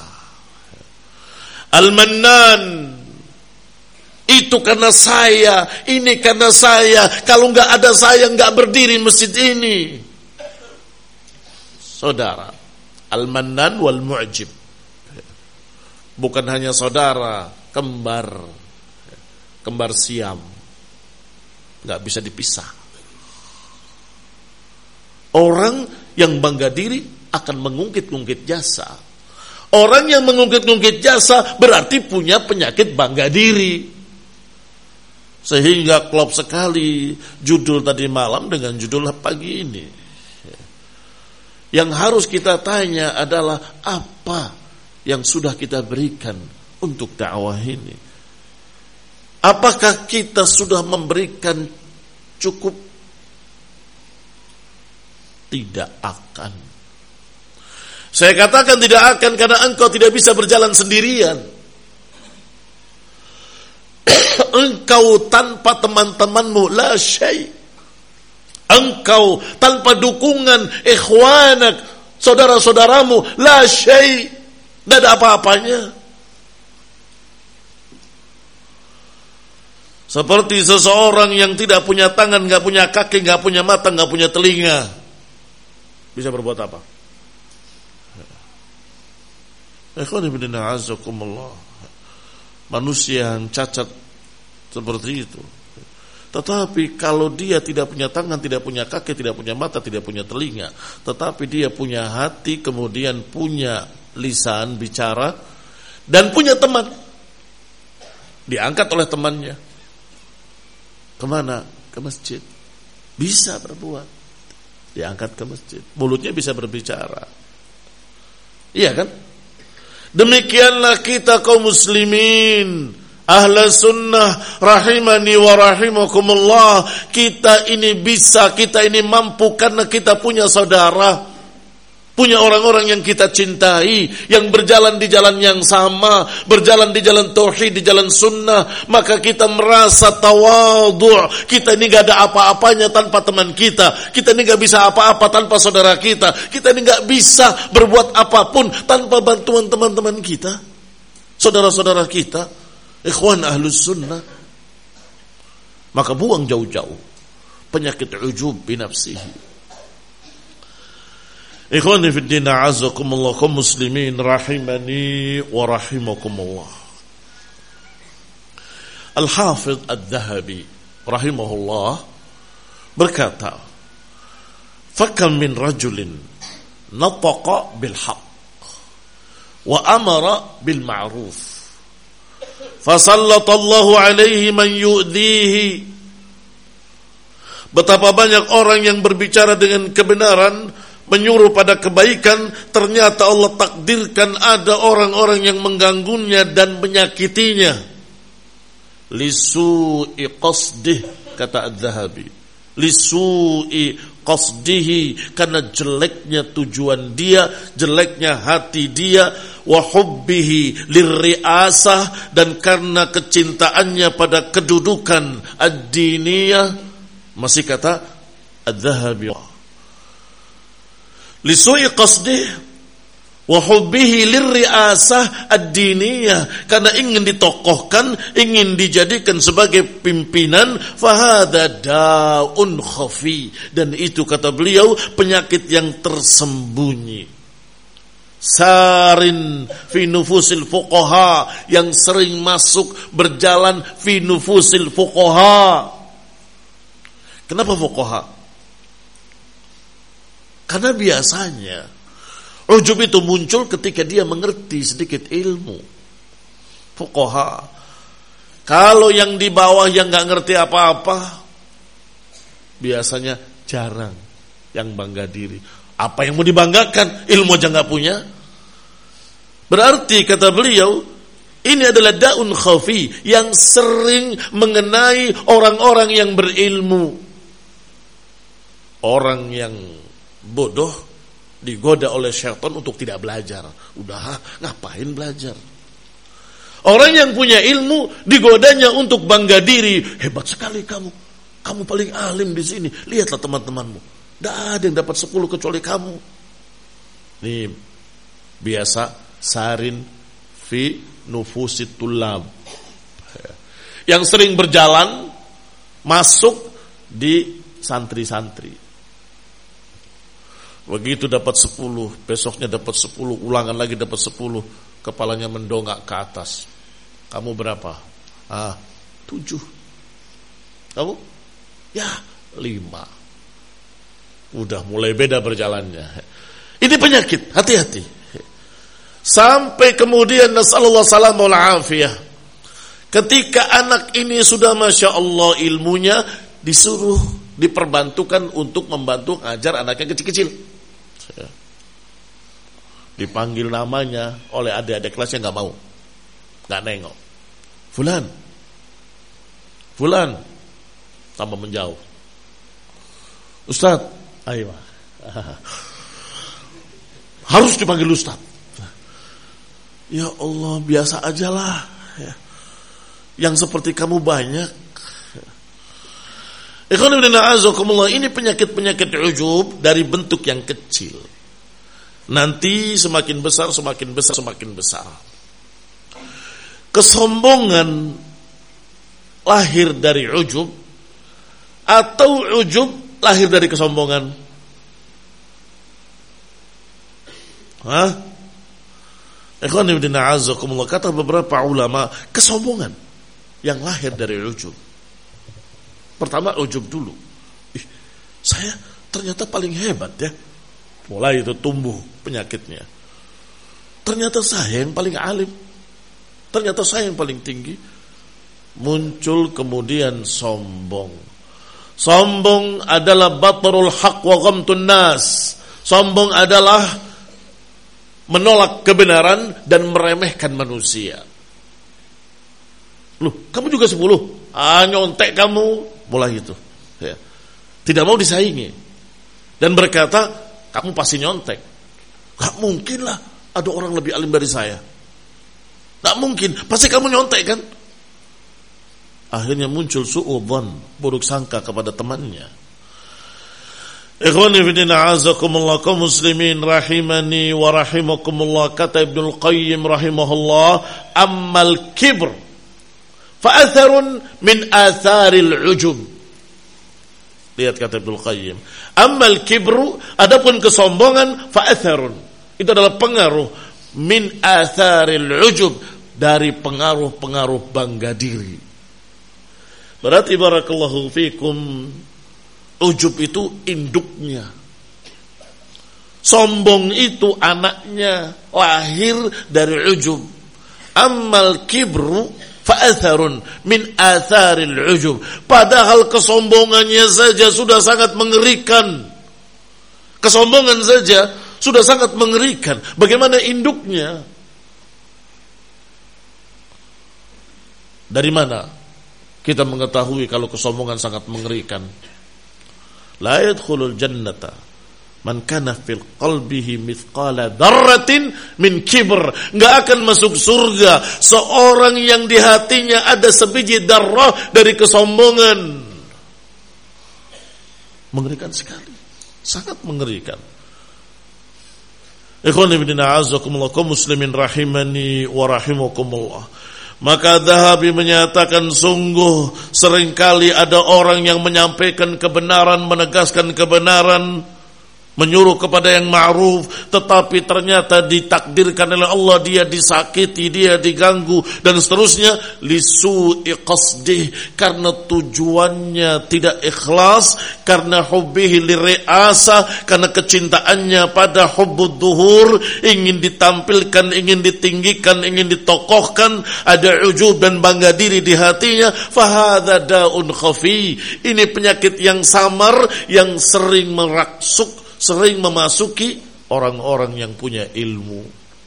Al-Mannan, itu karena saya, ini karena saya, kalau enggak ada saya enggak berdiri masjid ini. Saudara, Al-Mannan wal Mu'jib bukan hanya saudara, kembar, kembar siam, enggak bisa dipisah. Orang yang bangga diri akan mengungkit-ungkit jasa. Orang yang mengungkit-ungkit jasa berarti punya penyakit bangga diri. Sehingga klop sekali judul tadi malam dengan judul pagi ini. Yang harus kita tanya adalah apa yang sudah kita berikan untuk dakwah ini. Apakah kita sudah memberikan cukup? Tidak akan. Saya katakan tidak akan karena engkau tidak bisa berjalan sendirian. Engkau tanpa teman-temanmu la syai'. Engkau tanpa dukungan ikhwanak, saudara-saudaramu la syai'. Tidak ada apa-apanya. Seperti seseorang yang tidak punya tangan, enggak punya kaki, enggak punya mata, enggak punya telinga. Bisa berbuat apa? Manusia yang cacat seperti itu. Tetapi kalau dia tidak punya tangan, tidak punya kaki, tidak punya mata, tidak punya telinga, tetapi dia punya hati, kemudian punya lisan bicara, dan punya teman, diangkat oleh temannya. Kemana? Ke masjid. Bisa berbuat. Diangkat ke masjid. Mulutnya bisa berbicara. Iya kan? Demikianlah kita kaum muslimin, ahla sunnah rahimani wa rahimakumullah. Kita ini bisa, kita ini mampu karena kita punya saudara. punya orang-orang yang kita cintai, yang berjalan di jalan yang sama, berjalan di jalan tauhid, di jalan sunnah, maka kita merasa tawadhu'. Kita ini gak ada apa-apanya tanpa teman kita. Kita ini gak bisa apa-apa tanpa saudara kita. Kita ini gak bisa berbuat apapun tanpa bantuan teman-teman kita, saudara-saudara kita, ikhwan ahlus sunnah. Maka buang jauh-jauh penyakit ujub binafsihi. Ikhwani fi din, a'azzakumullah, kaum muslimin rahimani wa rahimakumullah. Al-Hafidh Adz-Dzahabi rahimahullah berkata, "Fakam min rajulin nataqa bil haqq wa amara bil ma'ruf fasallatallahu alaihi man yu'dhihi." Betapa banyak orang yang berbicara dengan kebenaran, menyuruh pada kebaikan, ternyata Allah takdirkan ada orang-orang yang mengganggunya dan menyakitinya. Lisu'i qasdih, kata Adz-Dzahabi. Lisu'i qasdihi, karena jeleknya tujuan dia, jeleknya hati dia. Wa hubbihi lirri'asah, dan karena kecintaannya pada kedudukan ad-diniyah. Masih kata Adz-Dzahabi, lisu'i qasdih wa hubbihi lirri'asah ad-diniyah, karena ingin ditokohkan, ingin dijadikan sebagai pimpinan. Fahadha da'un khafi, dan itu kata beliau penyakit yang tersembunyi. Sarin fi nufusil fuqaha, yang sering masuk berjalan fi nufusil fuqaha. Kenapa fuqaha? Karena biasanya ujub itu muncul ketika dia mengerti sedikit ilmu. Fuqaha. Kalau yang di bawah yang gak ngerti apa-apa, biasanya jarang yang bangga diri. Apa yang mau dibanggakan? Ilmu aja gak punya. Berarti kata beliau, ini adalah da'un khafi yang sering mengenai orang-orang yang berilmu. Orang yang bodoh digoda oleh syaitan untuk tidak belajar. Udah, ngapain belajar? Orang yang punya ilmu digodanya untuk bangga diri. Hebat sekali kamu. Kamu paling alim di sini. Lihatlah teman-temanmu. Tidak ada yang dapat sepuluh kecuali kamu. Ini biasa sarin fi nufusit tulab. Yang sering berjalan masuk di santri-santri. Begitu dapat sepuluh, besoknya dapat sepuluh, ulangan lagi dapat sepuluh, kepalanya mendongak ke atas. Kamu berapa? Ah, tujuh. Kamu? Ya, lima. Udah mulai beda berjalannya. Ini penyakit, hati-hati. Sampai kemudian nasallallahu salamul afiyah. Ketika anak ini sudah masya Allah ilmunya, disuruh diperbantukan untuk membantu ngajar anaknya kecil-kecil. Dipanggil namanya oleh adik-adik kelasnya, nggak mau, nggak nengok. Fulan, Fulan, tambah menjauh. Ustaz, ayo, harus dipanggil Ustaz. Ya Allah, biasa ajalah. Yang seperti kamu banyak. Ini penyakit-penyakit ujub dari bentuk yang kecil. Nanti semakin besar, semakin besar, semakin besar. Kesombongan lahir dari ujub atau ujub lahir dari kesombongan? Hah? Ikhwan fillah a'azzakumullah, kata beberapa ulama, kesombongan yang lahir dari ujub. Pertama ujub dulu. Ih, saya ternyata paling hebat ya. Mulai itu tumbuh penyakitnya. Ternyata saya yang paling alim. Ternyata saya yang paling tinggi. Muncul kemudian sombong. Sombong adalah batarul haq wa ghamtun nas. Sombong adalah menolak kebenaran dan meremehkan manusia. Loh, kamu juga sepuluh? Ah, nyontek kamu. Mulai itu ya. Tidak mau disaingi. Dan berkata, kamu pasti nyontek. Gak mungkin lah ada orang lebih alim dari saya. Gak mungkin, pasti kamu nyontek kan? Akhirnya muncul su'udzon, buruk sangka kepada temannya. Ikhwani fillah, a'azakumullah, kaum muslimin rahimani wa rahimakumullah. Kata Ibnul Qayyim rahimahullah, ammal kibr fa'atharun min atharil ujub. Lihat kata Ibnul Qayyim, ammal kibru, adapun kesombongan, fa'atharun, itu adalah pengaruh, min atharil ujub, dari pengaruh-pengaruh bangga diri. Berarti barakallahu fikum, ujub itu induknya, sombong itu anaknya, lahir dari ujub. Ammal kibru fa'atharun min atharil ujub, padahal kesombongannya saja sudah sangat mengerikan. Kesombongan saja sudah sangat mengerikan, bagaimana induknya? Dari mana kita mengetahui kalau kesombongan sangat mengerikan? La yadkhulul jannata man kana fil qalbihi mithqala dzarratin min kibr. Enggak akan masuk surga seorang yang di hatinya ada sebiji darah dari kesombongan. Mengerikan sekali, sangat mengerikan. Ikhwan ibn a'azakumullah, kaum muslimin rahimani wa rahimakumullah. Maka Dzahabi menyatakan, sungguh seringkali ada orang yang menyampaikan kebenaran, menegaskan kebenaran, menyuruh kepada yang ma'ruf, tetapi ternyata ditakdirkan oleh Allah dia disakiti, dia diganggu dan seterusnya, lisu'i qasdih, karena tujuannya tidak ikhlas, karena hubbihi liri'asa, karena kecintaannya pada hubbud duhur, ingin ditampilkan, ingin ditinggikan, ingin ditokohkan, ada ujub dan bangga diri di hatinya. Fahadha da'un khafi, ini penyakit yang samar yang sering meraksuk, sering memasuki orang-orang yang punya ilmu.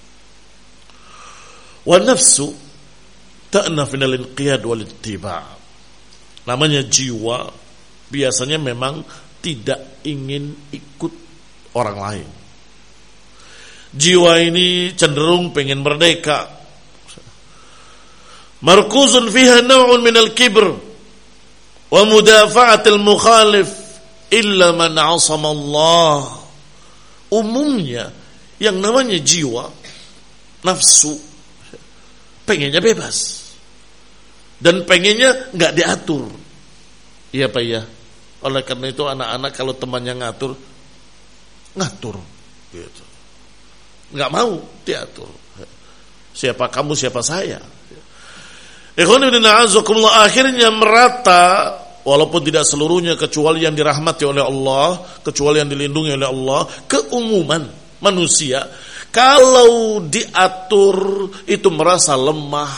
Wa nafsu ta'naf minal inqiyad wal ittiba'. Namanya jiwa biasanya memang tidak ingin ikut orang lain. Jiwa ini cenderung pengen merdeka. Markuzun fiha naw'un minal kibr wa mudafa'atil mukhalif illa man 'asama Allah. Umumnya yang namanya jiwa, nafsu, pengennya bebas dan pengennya nggak diatur. Iya Pak ya. Oleh karena itu anak-anak kalau temannya ngatur, ngatur gitu. Nggak mau diatur. Siapa kamu, siapa saya. Ikhwan ibn a'azakumullah, akhirnya merata. Walaupun tidak seluruhnya, kecuali yang dirahmati oleh Allah, kecuali yang dilindungi oleh Allah, keumuman manusia kalau diatur itu merasa lemah.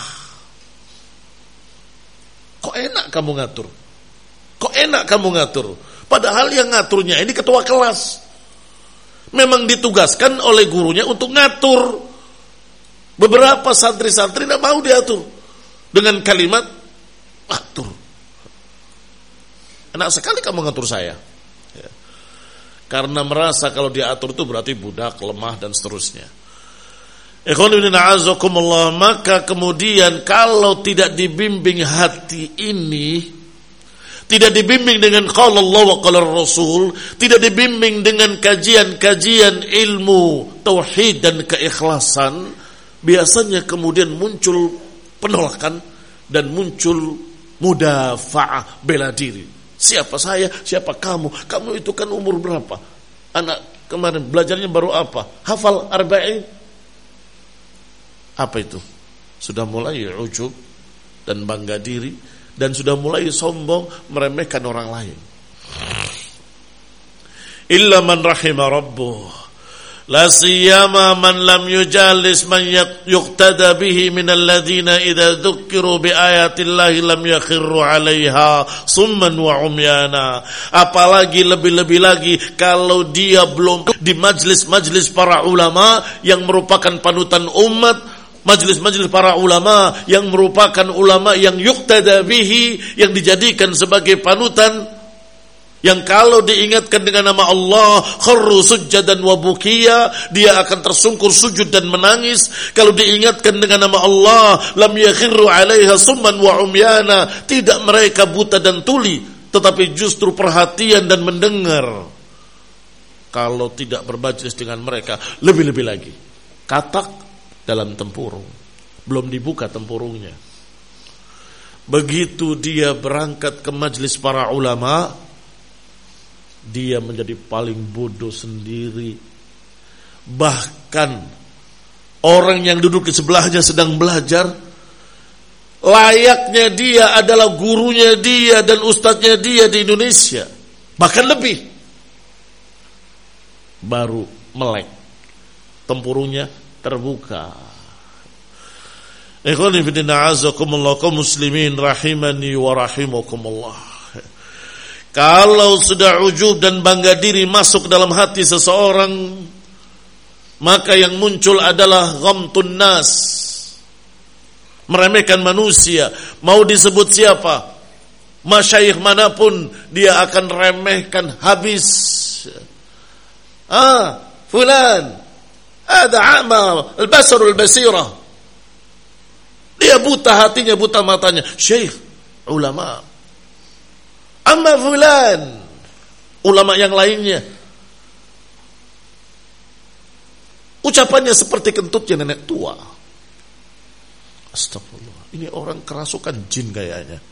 Kok enak kamu ngatur? Kok enak kamu ngatur? Padahal yang ngaturnya ini ketua kelas, memang ditugaskan oleh gurunya untuk ngatur. Beberapa santri-santri tidak mau diatur dengan kalimat atur. Enak sekali kamu ngatur saya ya. Karena merasa kalau diatur itu berarti budak, lemah dan seterusnya. Ikhwan ibn a'azakumullah, maka kemudian kalau tidak dibimbing hati ini, tidak dibimbing dengan qala Allah wa qala Rasul, tidak dibimbing dengan kajian-kajian ilmu tauhid dan keikhlasan, biasanya kemudian muncul penolakan dan muncul mudafa'ah, bela diri. Siapa saya, siapa kamu? Kamu itu kan umur berapa? Anak kemarin belajarnya baru apa? Hafal arba'in. Apa itu? Sudah mulai ujub dan bangga diri, dan sudah mulai sombong, meremehkan orang lain. Illa man rahima rabbuh, la siyama man lam yujalis man yuqtada bihi min alladhina idza dzukkiru bi ayatillahi lam yakhirru 'alaiha summan wa umyana. Apalagi lebih-lebih lagi kalau dia belum di majlis-majlis para ulama yang merupakan panutan umat, majlis-majlis para ulama yang merupakan ulama yang yuqtada bihi, yang dijadikan sebagai panutan, yang kalau diingatkan dengan nama Allah kharru sujjadan wa bukiya, dia akan tersungkur sujud dan menangis. Kalau diingatkan dengan nama Allah lam yakhirru 'alaiha summan wa umyana, tidak mereka buta dan tuli, tetapi justru perhatian dan mendengar. Kalau tidak bermajlis dengan mereka, lebih-lebih lagi katak dalam tempurung, belum dibuka tempurungnya. Begitu dia berangkat ke majlis para ulama, dia menjadi paling bodoh sendiri. Bahkan orang yang duduk di sebelahnya sedang belajar, layaknya dia adalah gurunya dia dan ustadznya dia di Indonesia, bahkan lebih. Baru melek, tempurungnya terbuka. Ikhwani fillah, a'azakumullah, kaum muslimin rahimani wa rahimakumullah. Kalau sudah ujub dan bangga diri masuk dalam hati seseorang, maka yang muncul adalah ghamtun nas, meremehkan manusia. Mau disebut siapa, masyayikh manapun, dia akan remehkan habis. Ah, fulan, ada a'ma al-basar al-basirah. Dia buta hatinya, buta matanya. Syekh, ulama. Amma fulan, ulama yang lainnya, ucapannya seperti kentutnya nenek tua. Astagfirullah, ini orang kerasukan jin kayaknya.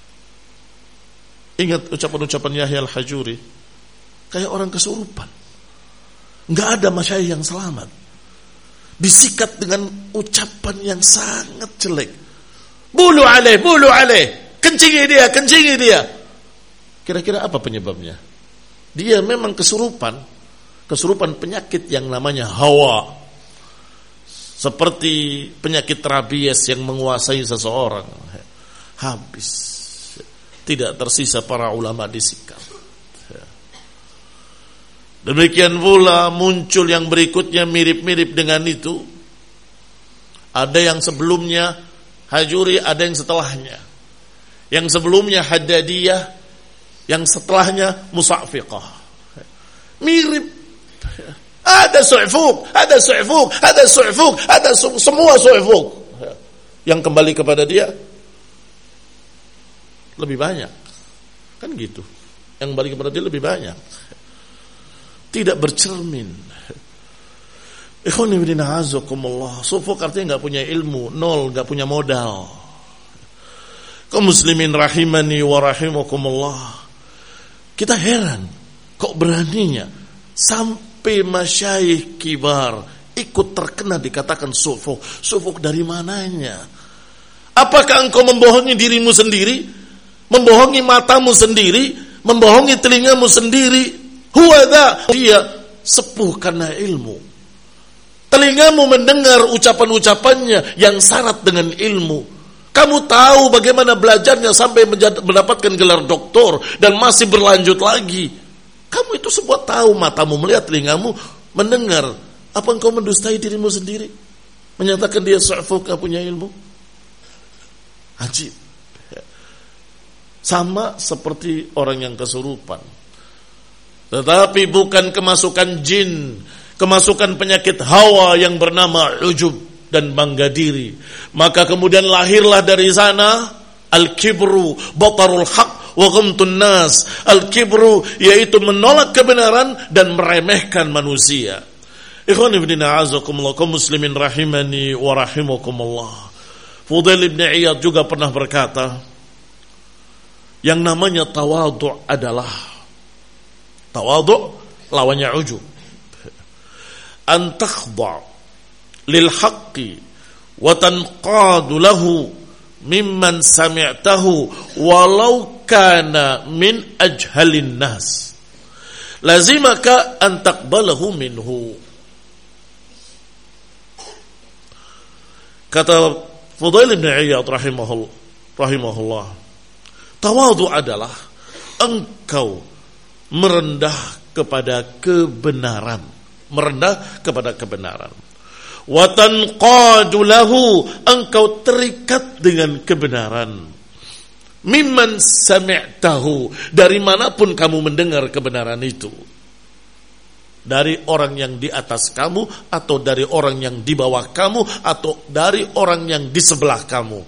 Ingat ucapan-ucapan Yahya al-Hajuri, kayak orang kesurupan. Enggak ada masyayikh yang selamat. Disikat dengan ucapan yang sangat jelek. Bulu alaih, bulu alaih, kencingi dia, kencingi dia. Kira-kira apa penyebabnya? Dia memang kesurupan, kesurupan penyakit yang namanya hawa. Seperti penyakit rabies yang menguasai seseorang. Habis. Tidak tersisa para ulama disikat. Demikian pula muncul yang berikutnya mirip-mirip dengan itu. Ada yang sebelumnya Hajuri, ada yang setelahnya. Yang sebelumnya Haddadiyah, yang setelahnya Musa'fiqah. Mirip. Ada Su'fuk, ada Su'fuk, ada Su'fuk, ada su- semua Su'fuk. Yang kembali kepada dia lebih banyak. Kan gitu. Yang kembali kepada dia lebih banyak. Tidak bercermin. Ikhwani fillah, azakumullah. Sufuk artinya enggak punya ilmu, nol, enggak punya modal. Kaum muslimin rahimani wa rahimakumullah. Kita heran, kok beraninya sampai masyayikh kibar ikut terkena dikatakan sufuk. Sufuk dari mananya? Apakah engkau membohongi dirimu sendiri? Membohongi matamu sendiri? Membohongi telingamu sendiri? Huwadha, dia sepuh karena ilmu. Telingamu mendengar ucapan-ucapannya yang syarat dengan ilmu. Kamu tahu bagaimana belajarnya sampai mendapatkan gelar doktor dan masih berlanjut lagi. Kamu itu semua tahu, matamu melihat, telingamu mendengar. Apa engkau mendustai dirimu sendiri? Menyatakan dia su'fuk, gak punya ilmu? Ajib. Sama seperti orang yang kesurupan. Tetapi bukan kemasukan jin, kemasukan penyakit hawa yang bernama ujub dan bangga diri. Maka kemudian lahirlah dari sana al-kibru, batarul haq wa ghamtun nas. Al-kibru yaitu menolak kebenaran dan meremehkan manusia. Ikhwani fillah, a'azakumullah, kaum muslimin rahimani wa rahimakumullah. Fudail ibn Iyad juga pernah berkata, yang namanya tawadhu' adalah, tawadhu' lawannya ujub, an takhda' lil haqqi wa tanqadu lahu mimman sami'tahu walau kana min ajhalin nas, lazimaka an taqbalahu minhu. Kata Fudail bin Iyad rahimahullah, rahimahullah, tawadhu' adalah engkau merendah kepada kebenaran, merendah kepada kebenaran. Wa tanqadu lahu, engkau terikat dengan kebenaran. mimman sami'tahu, dari manapun kamu mendengar kebenaran itu. Dari orang yang di atas kamu, atau dari orang yang di bawah kamu, atau dari orang yang di sebelah kamu.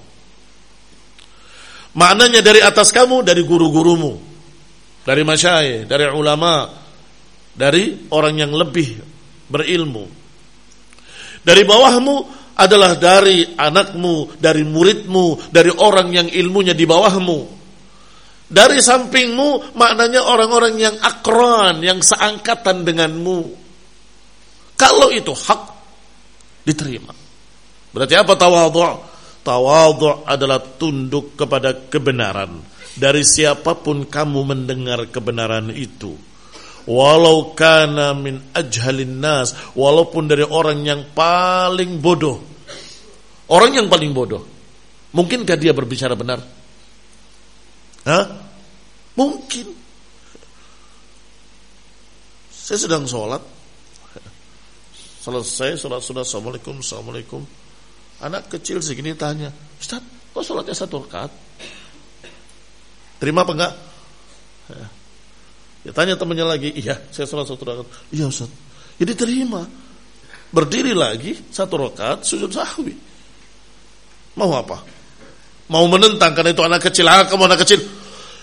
Maknanya dari atas kamu, dari guru-gurumu, dari masyayikh, dari ulama, dari orang yang lebih berilmu. Dari bawahmu adalah dari anakmu, dari muridmu, dari orang yang ilmunya di bawahmu. Dari sampingmu maknanya orang-orang yang akran, yang seangkatan denganmu. Kalau itu hak, diterima. Berarti apa tawadhu'? Tawadhu' adalah tunduk kepada kebenaran. Dari siapapun kamu mendengar kebenaran itu. Walau kana min ajhalin nas, walaupun dari orang yang paling bodoh. Orang yang paling bodoh, mungkinkah dia berbicara benar? Hah? Mungkin. Saya sedang sholat, selesai sholat sudah, assalamualaikum, assalamualaikum. Anak kecil segini tanya, Ustaz, kok sholatnya satu rakaat? Terima apa enggak? Ya, tanya temannya lagi, iya saya sholat satu rakaat. Iya Ustaz, jadi terima. Berdiri lagi satu rakaat, sujud sahwi. Mau apa? Mau menentang karena itu anak kecil. Ah, kamu anak kecil.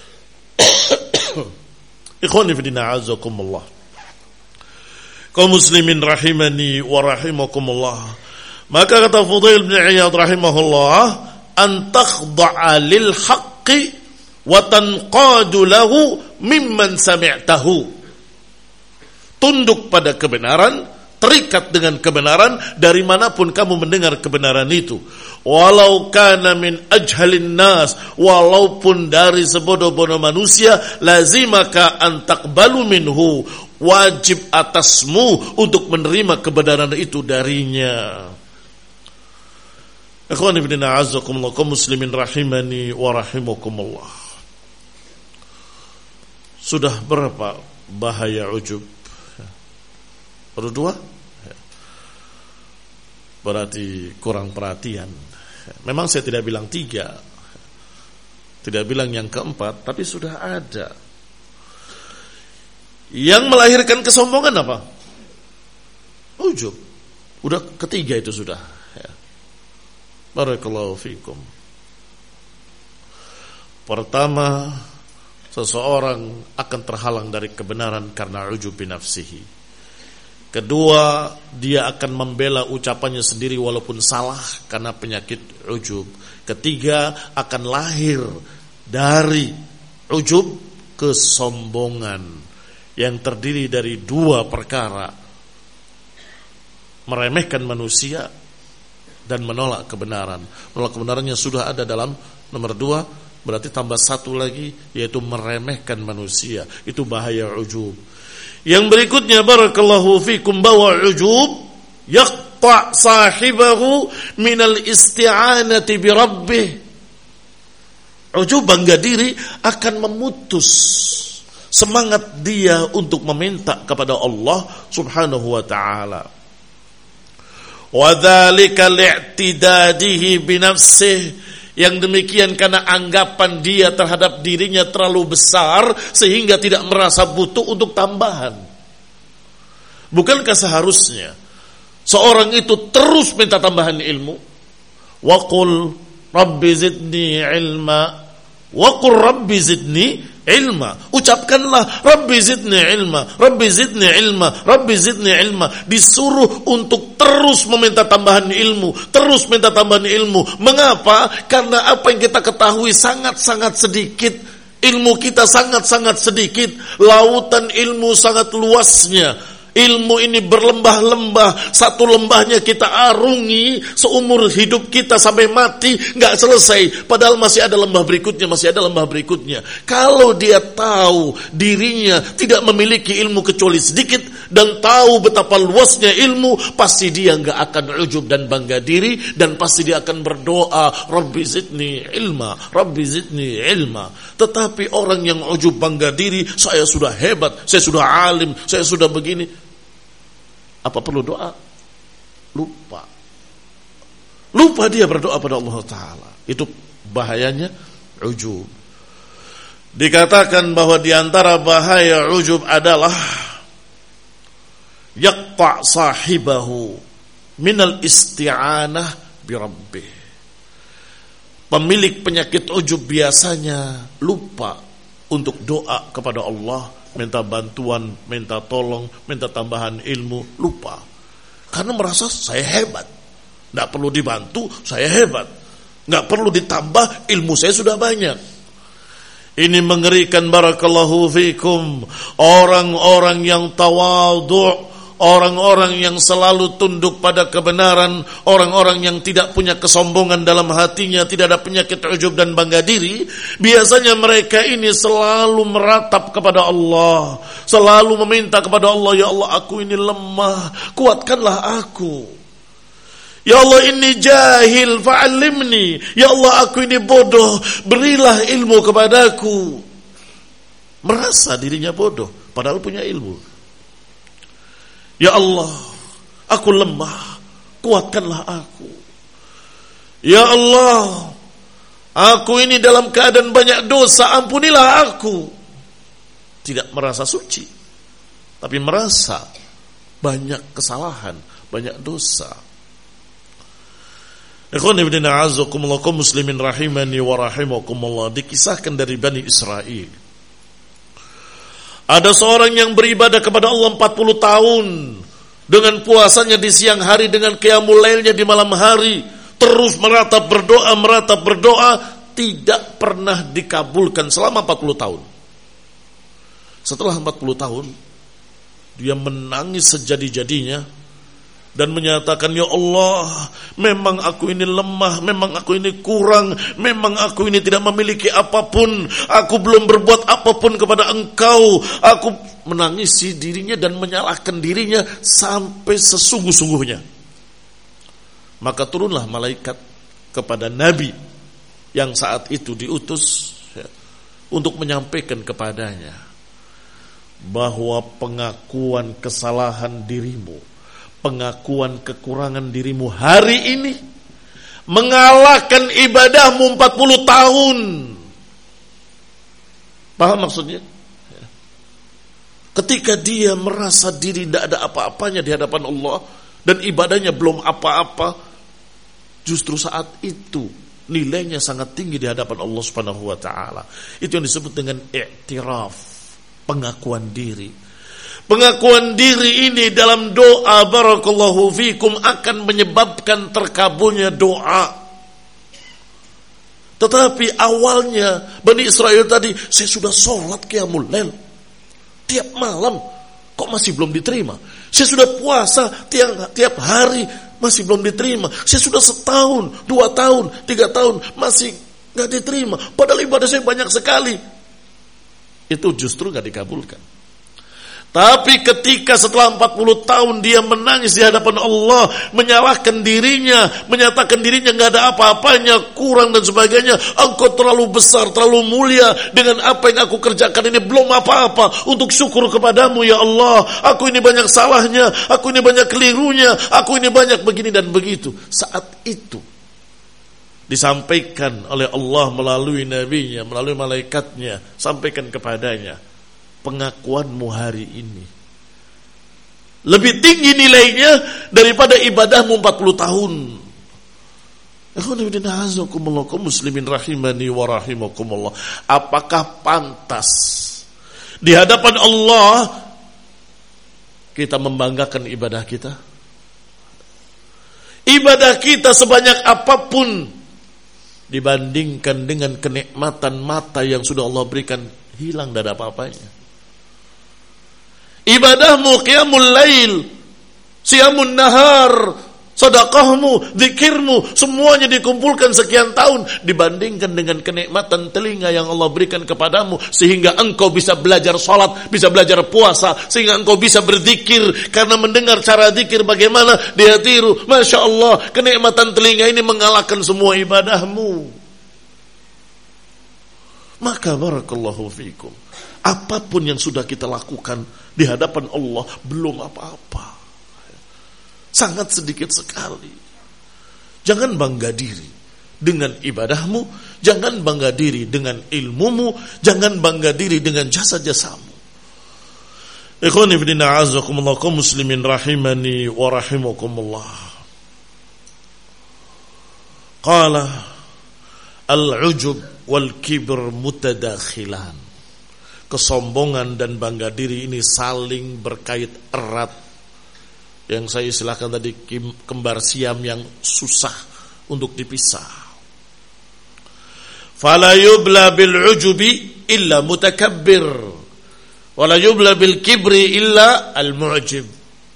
Ikhwani fillah, azakumullah. Kaum muslimin rahimani wa rahimakumullah. Maka kata Fudail bin Iyad rahimahullah, an takhda'a lil haqqi wa tanqadu lahu mimman sami'tahu. Tunduk pada kebenaran, terikat dengan kebenaran dari manapun kamu mendengar kebenaran itu. Walau kana min ajhalin nas, walaupun dari sebodoh-bodoh manusia, lazimaka an taqbalu minhu, wajib atasmu untuk menerima kebenaran itu darinya. Ikhwani fillah, a'azzakumullah, kaum muslimin rahimani wa rahimakumullah. Sudah berapa bahaya ujub? Baru dua? Berarti kurang perhatian. Memang saya tidak bilang tiga, tidak bilang yang keempat, tapi sudah ada. Yang melahirkan kesombongan apa? Ujub. Udah ketiga itu sudah. Barakallahu fikum. Pertama, seseorang akan terhalang dari kebenaran karena ujub binafsihi. Kedua, dia akan membela ucapannya sendiri walaupun salah karena penyakit ujub. Ketiga, akan lahir dari ujub kesombongan yang terdiri dari dua perkara: meremehkan manusia dan menolak kebenaran. Menolak kebenarannya sudah ada dalam nomor dua, berarti tambah satu lagi, yaitu meremehkan manusia. Itu bahaya ujub. Yang berikutnya, barakallahu fikum, bahwa ujub yaqta' sahibahu minal isti'anati bi rabbih. Ujub, bangga diri, akan memutus semangat dia untuk meminta kepada Allah subhanahu wa ta'ala. Wa dzalika li'tidadihi bi nafsihi. Yang demikian karena anggapan dia terhadap dirinya terlalu besar sehingga tidak merasa butuh untuk tambahan. Bukankah seharusnya seorang itu terus minta tambahan ilmu? Wa qul rabbi zidni ilma, wa qul rabbi zidni ilma. Ucapkanlah rabbi zidni ilma, rabbi zidni ilma, rabbi zidni ilma. Disuruh untuk terus meminta tambahan ilmu, terus minta tambahan ilmu. Mengapa? Karena apa yang kita ketahui sangat-sangat sedikit. Ilmu kita sangat-sangat sedikit. Lautan ilmu sangat luasnya. Ilmu ini berlembah-lembah. Satu lembahnya kita arungi seumur hidup kita sampai mati, nggak selesai. Padahal masih ada lembah berikutnya, masih ada lembah berikutnya. Kalau dia tahu dirinya tidak memiliki ilmu kecuali sedikit dan tahu betapa luasnya ilmu, pasti dia nggak akan ujub dan bangga diri, dan pasti dia akan berdoa, Rabbi zidni ilma, Rabbi zidni ilma. Tetapi orang yang ujub bangga diri, saya sudah hebat, saya sudah alim, saya sudah begini. Apa perlu doa? Lupa. Lupa dia berdoa pada Allah Ta'ala. Itu bahayanya ujub. Dikatakan bahwa di antara bahaya ujub adalah yaqta' sahibahu minal isti'anah bi rabbih. Pemilik penyakit ujub biasanya lupa untuk doa kepada Allah, minta bantuan, minta tolong, minta tambahan ilmu, lupa. Karena merasa saya hebat. Tidak perlu dibantu, saya hebat. Tidak perlu ditambah, ilmu saya sudah banyak. Ini mengerikan, barakallahu fikum. Orang-orang yang tawadhu', orang-orang yang selalu tunduk pada kebenaran, orang-orang yang tidak punya kesombongan dalam hatinya, tidak ada penyakit ujub dan bangga diri, biasanya mereka ini selalu meratap kepada Allah, selalu meminta kepada Allah, ya Allah, aku ini lemah, kuatkanlah aku. Ya Allah, ini jahil, fa'alimni. Ya Allah, aku ini bodoh, berilah ilmu kepadaku. Merasa dirinya bodoh, padahal punya ilmu. Ya Allah, aku lemah, kuatkanlah aku. Ya Allah, aku ini dalam keadaan banyak dosa, ampunilah aku. Tidak merasa suci, tapi merasa banyak kesalahan, banyak dosa. Ikhwan ibn a'azakumullah, kaum muslimin rahimani wa rahimakumullah. Dikisahkan dari Bani Israel, ada seorang yang beribadah kepada Allah empat puluh tahun, dengan puasanya di siang hari, dengan qiyamul lailnya di malam hari, terus meratap berdoa, meratap berdoa, tidak pernah dikabulkan selama empat puluh tahun. Setelah empat puluh tahun, dia menangis sejadi-jadinya dan menyatakan, ya Allah, memang aku ini lemah, memang aku ini kurang, memang aku ini tidak memiliki apapun, aku belum berbuat apapun kepada Engkau. Aku menangisi dirinya dan menyalahkan dirinya sampai sesungguh-sungguhnya. Maka turunlah malaikat kepada Nabi yang saat itu diutus ya, untuk menyampaikan kepadanya bahwa pengakuan kesalahan dirimu, pengakuan kekurangan dirimu hari ini mengalahkan ibadahmu empat puluh tahun. Paham maksudnya? Ketika dia merasa diri tidak ada apa-apanya di hadapan Allah dan ibadahnya belum apa-apa, justru saat itu nilainya sangat tinggi di hadapan Allah Subhanahu wa taala. Itu yang disebut dengan i'tiraf, pengakuan diri. Pengakuan diri ini dalam doa, barakallahu fikum, akan menyebabkan terkabulnya doa. Tetapi awalnya Bani Israel tadi, saya sudah sholat qiyamul lail tiap malam, kok masih belum diterima? Saya sudah puasa tiap, tiap hari, masih belum diterima. Saya sudah setahun, dua tahun, tiga tahun, masih gak diterima. Padahal ibadah saya banyak sekali. Itu justru gak dikabulkan. Tapi ketika setelah empat puluh tahun dia menangis di hadapan Allah, menyalahkan dirinya, menyatakan dirinya gak ada apa-apanya, kurang dan sebagainya, Engkau terlalu besar, terlalu mulia, dengan apa yang aku kerjakan ini belum apa-apa untuk syukur kepadamu ya Allah. Aku ini banyak salahnya, aku ini banyak kelirunya, aku ini banyak begini dan begitu. Saat itu disampaikan oleh Allah melalui nabinya, melalui malaikatnya, sampaikan kepadanya, pengakuanmu hari ini lebih tinggi nilainya daripada ibadahmu empat puluh tahun. Muslimin rahimani wa rahimakumullah. Apakah pantas di hadapan Allah kita membanggakan ibadah kita? Ibadah kita sebanyak apapun dibandingkan dengan kenikmatan mata yang sudah Allah berikan, hilang dari apa-apanya. Ibadahmu, qiyamul lail, siyamun nahar, sedekahmu, zikirmu, semuanya dikumpulkan sekian tahun dibandingkan dengan kenikmatan telinga yang Allah berikan kepadamu, sehingga engkau bisa belajar salat, bisa belajar puasa, sehingga engkau bisa berzikir karena mendengar cara zikir bagaimana dia tiru. Masya Allah, kenikmatan telinga ini mengalahkan semua ibadahmu. Maka barakallahu fikum, apapun yang sudah kita lakukan di hadapan Allah belum apa-apa, sangat sedikit sekali. Jangan bangga diri dengan ibadahmu, jangan bangga diri dengan ilmumu, jangan bangga diri dengan jasa-jasamu. Ikhwani fillah, a'azzakumullah, kaum muslimin rahimani wa rahimakumullah. Qala al-ujub wal kibr mutadakhilan. Kesombongan dan bangga diri ini saling berkait erat. Yang saya istilahkan tadi kembar siam yang susah untuk dipisah. Fala yubla bil ujubi illa mutakabbir, wala yubla bil kibri illa al mu'jib.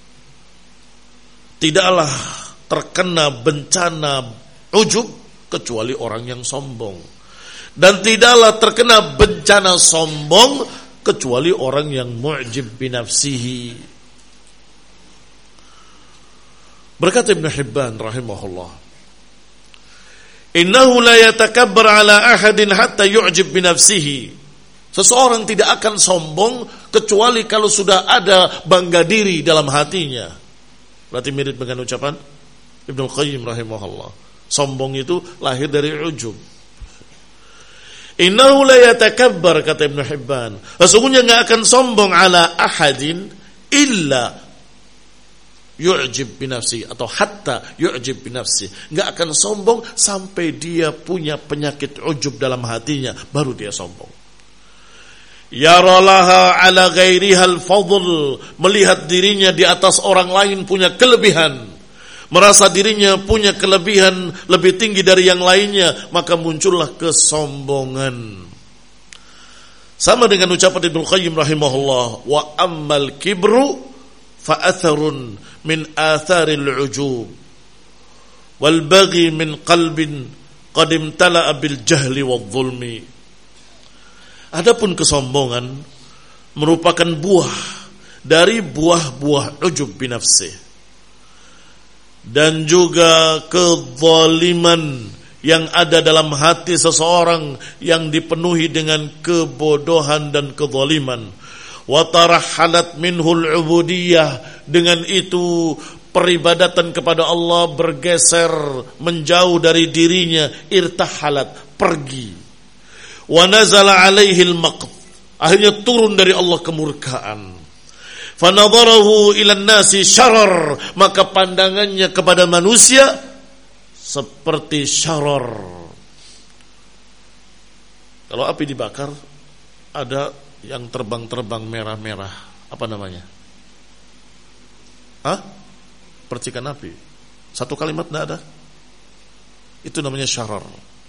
Tidaklah terkena bencana ujub kecuali orang yang sombong, dan tidaklah terkena bencana sombong kecuali orang yang mu'jib binafsihi. Berkata Ibn Hibban rahimahullah, innahu la yatakabbar ala ahadin hatta yu'jib binafsihi. Seseorang tidak akan sombong kecuali kalau sudah ada bangga diri dalam hatinya. Berarti mirip dengan ucapan Ibnu Qayyim rahimahullah. Sombong itu lahir dari ujub. Innahu la yatakabbar, kata Ibnu Hibban, sesungguhnya enggak akan sombong ala ahadin illa yu'jib binafsi, atau hatta yu'jib binafsi. Enggak akan sombong sampai dia punya penyakit ujub dalam hatinya, baru dia sombong. Yaralaha ala ghairiha al-fadl, melihat dirinya di atas orang lain punya kelebihan, merasa dirinya punya kelebihan lebih tinggi dari yang lainnya, maka muncullah kesombongan. Sama dengan ucapan Ibnu Qayyim rahimahullah, wa ammal kibru fa atharun min atharil ujub wal baghi min qalbin qad imtala'a bil jahli wadh dhulmi. Adapun kesombongan merupakan buah dari buah-buah ujub binafsi, dan juga kezaliman yang ada dalam hati seseorang yang dipenuhi dengan kebodohan dan kezaliman. Wa tarahalat minhul ubudiyah, dengan itu peribadatan kepada Allah bergeser menjauh dari dirinya, irtahalat, pergi. Wa nazala alaihi al-maqt, akhirnya turun dari Allah kemurkaan. Fanadharahu ilan nasi syarar, maka pandangannya kepada manusia seperti syarar. Kalau api dibakar, ada yang terbang-terbang merah-merah, apa namanya? Hah? Percikan api. Satu kalimat tidak ada. Itu namanya syarar.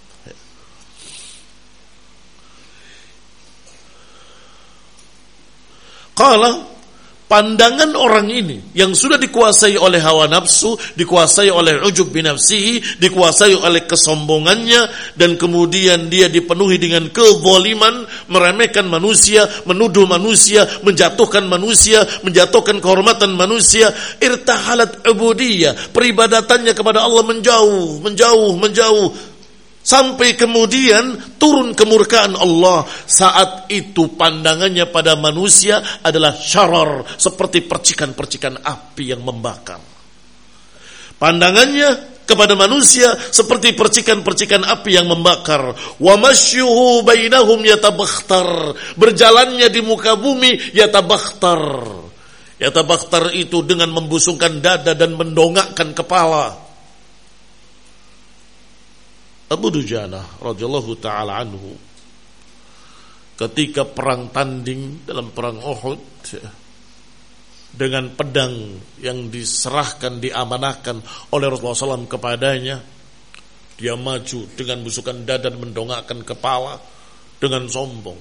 Qala, pandangan orang ini yang sudah dikuasai oleh hawa nafsu, dikuasai oleh ujub binafsihi, dikuasai oleh kesombongannya, dan kemudian dia dipenuhi dengan kezaliman, meremehkan manusia, menuduh manusia, menjatuhkan manusia, menjatuhkan kehormatan manusia, irtahalat ubudiyah, peribadatannya kepada Allah menjauh, menjauh, menjauh, sampai kemudian turun kemurkaan Allah. Saat itu pandangannya pada manusia adalah syarar, seperti percikan-percikan api yang membakar. Pandangannya kepada manusia seperti percikan-percikan api yang membakar. Wa masyuhu bainahum yatabakhtar, berjalannya di muka bumi yatabakhtar. Yatabakhtar itu dengan membusungkan dada dan mendongakkan kepala. Abu Dujanah radhiyallahu taala anhu ketika perang tanding dalam perang Uhud, dengan pedang yang diserahkan, diamanahkan oleh Rasulullah shallallahu alaihi wasallam kepadanya, dia maju dengan busukkan dada dan mendongakkan kepala dengan sombong.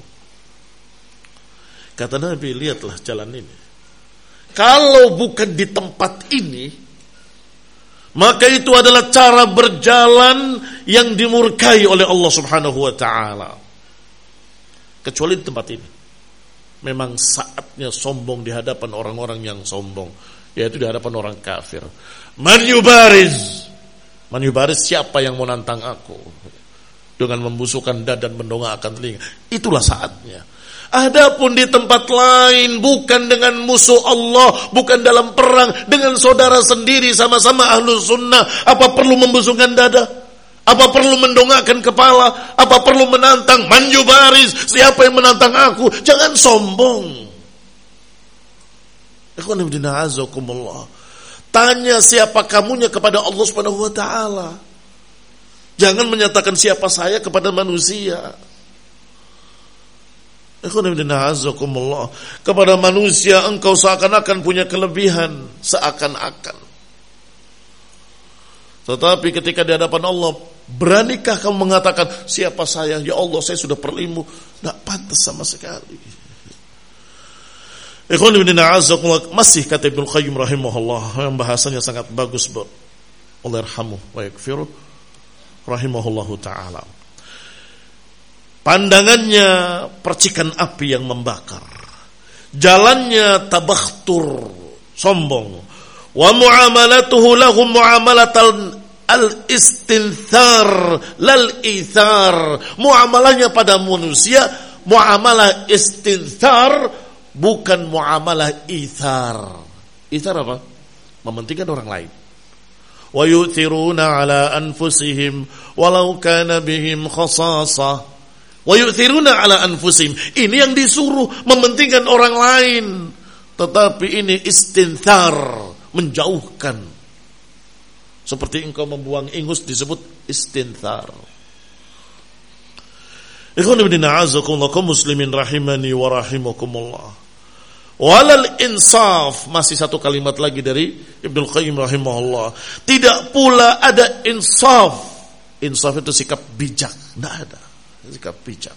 Kata Nabi, lihatlah jalan ini, kalau bukan di tempat ini, maka itu adalah cara berjalan yang dimurkai oleh Allah Subhanahu wa taala. Kecuali di tempat ini. Memang saatnya sombong di hadapan orang-orang yang sombong, yaitu di hadapan orang kafir. Man yubariz. Man yubariz, siapa yang mau nantang aku? Dengan membusukkan dada dan mendongakkan telinga. Itulah saatnya. Adapun di tempat lain, bukan dengan musuh Allah, bukan dalam perang, dengan saudara sendiri, sama-sama ahlu sunnah, apa perlu membusungkan dada? Apa perlu mendongakkan kepala? Apa perlu menantang? Manju baris, siapa yang menantang aku? Jangan sombong. Tanya siapa kamunya kepada Allah Subhanahu wa taala. Jangan menyatakan siapa saya kepada manusia. Kepada manusia engkau seakan-akan punya kelebihan, seakan-akan. Tetapi ketika di hadapan Allah, beranikah kamu mengatakan siapa saya? Ya Allah, saya sudah berilmu. Tidak pantas sama sekali. Masih kata Ibnu Qayyim rahimahullah, yang bahasanya sangat bagus, Allah yarhamuh wa yakfiruh rahimahullahu ta'ala. Pandangannya percikan api yang membakar, jalannya tabakhtur, sombong. Wa muamalatuhu lahum muamalatal al-istinthar lal ithar. Muamalahnya pada manusia muamalah istinthar, bukan muamalah ithar. Ithar apa? Mementingkan orang lain. Wa yu'thiruna ala anfusihim walau kana bihim khasasah. Wa yu'thiruna ala anfusihim. Ini yang disuruh, mementingkan orang lain. Tetapi ini istinthar, menjauhkan. Seperti engkau membuang ingus disebut istinthar. Ikhwan ibn a'azakumullah kaum muslimin rahimani wa rahimakumullah. Walal insaf, masih satu kalimat lagi dari Ibnu Qayyim rahimahullah. Tidak pula ada insaf. Insaf itu sikap bijak, tidak ada. Sikap bijak.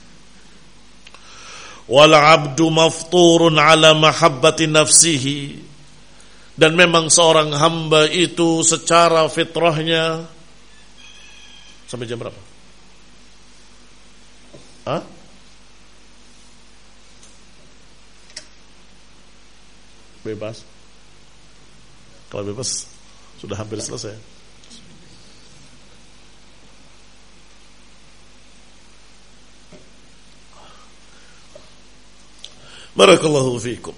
Wal abdu mafturun ala mahabbati nafsihi. Dan memang seorang hamba itu secara fitrahnya, sampai jam berapa? Hah? Bebas. Kalau bebas sudah hampir selesai. Barakallahu fiikum.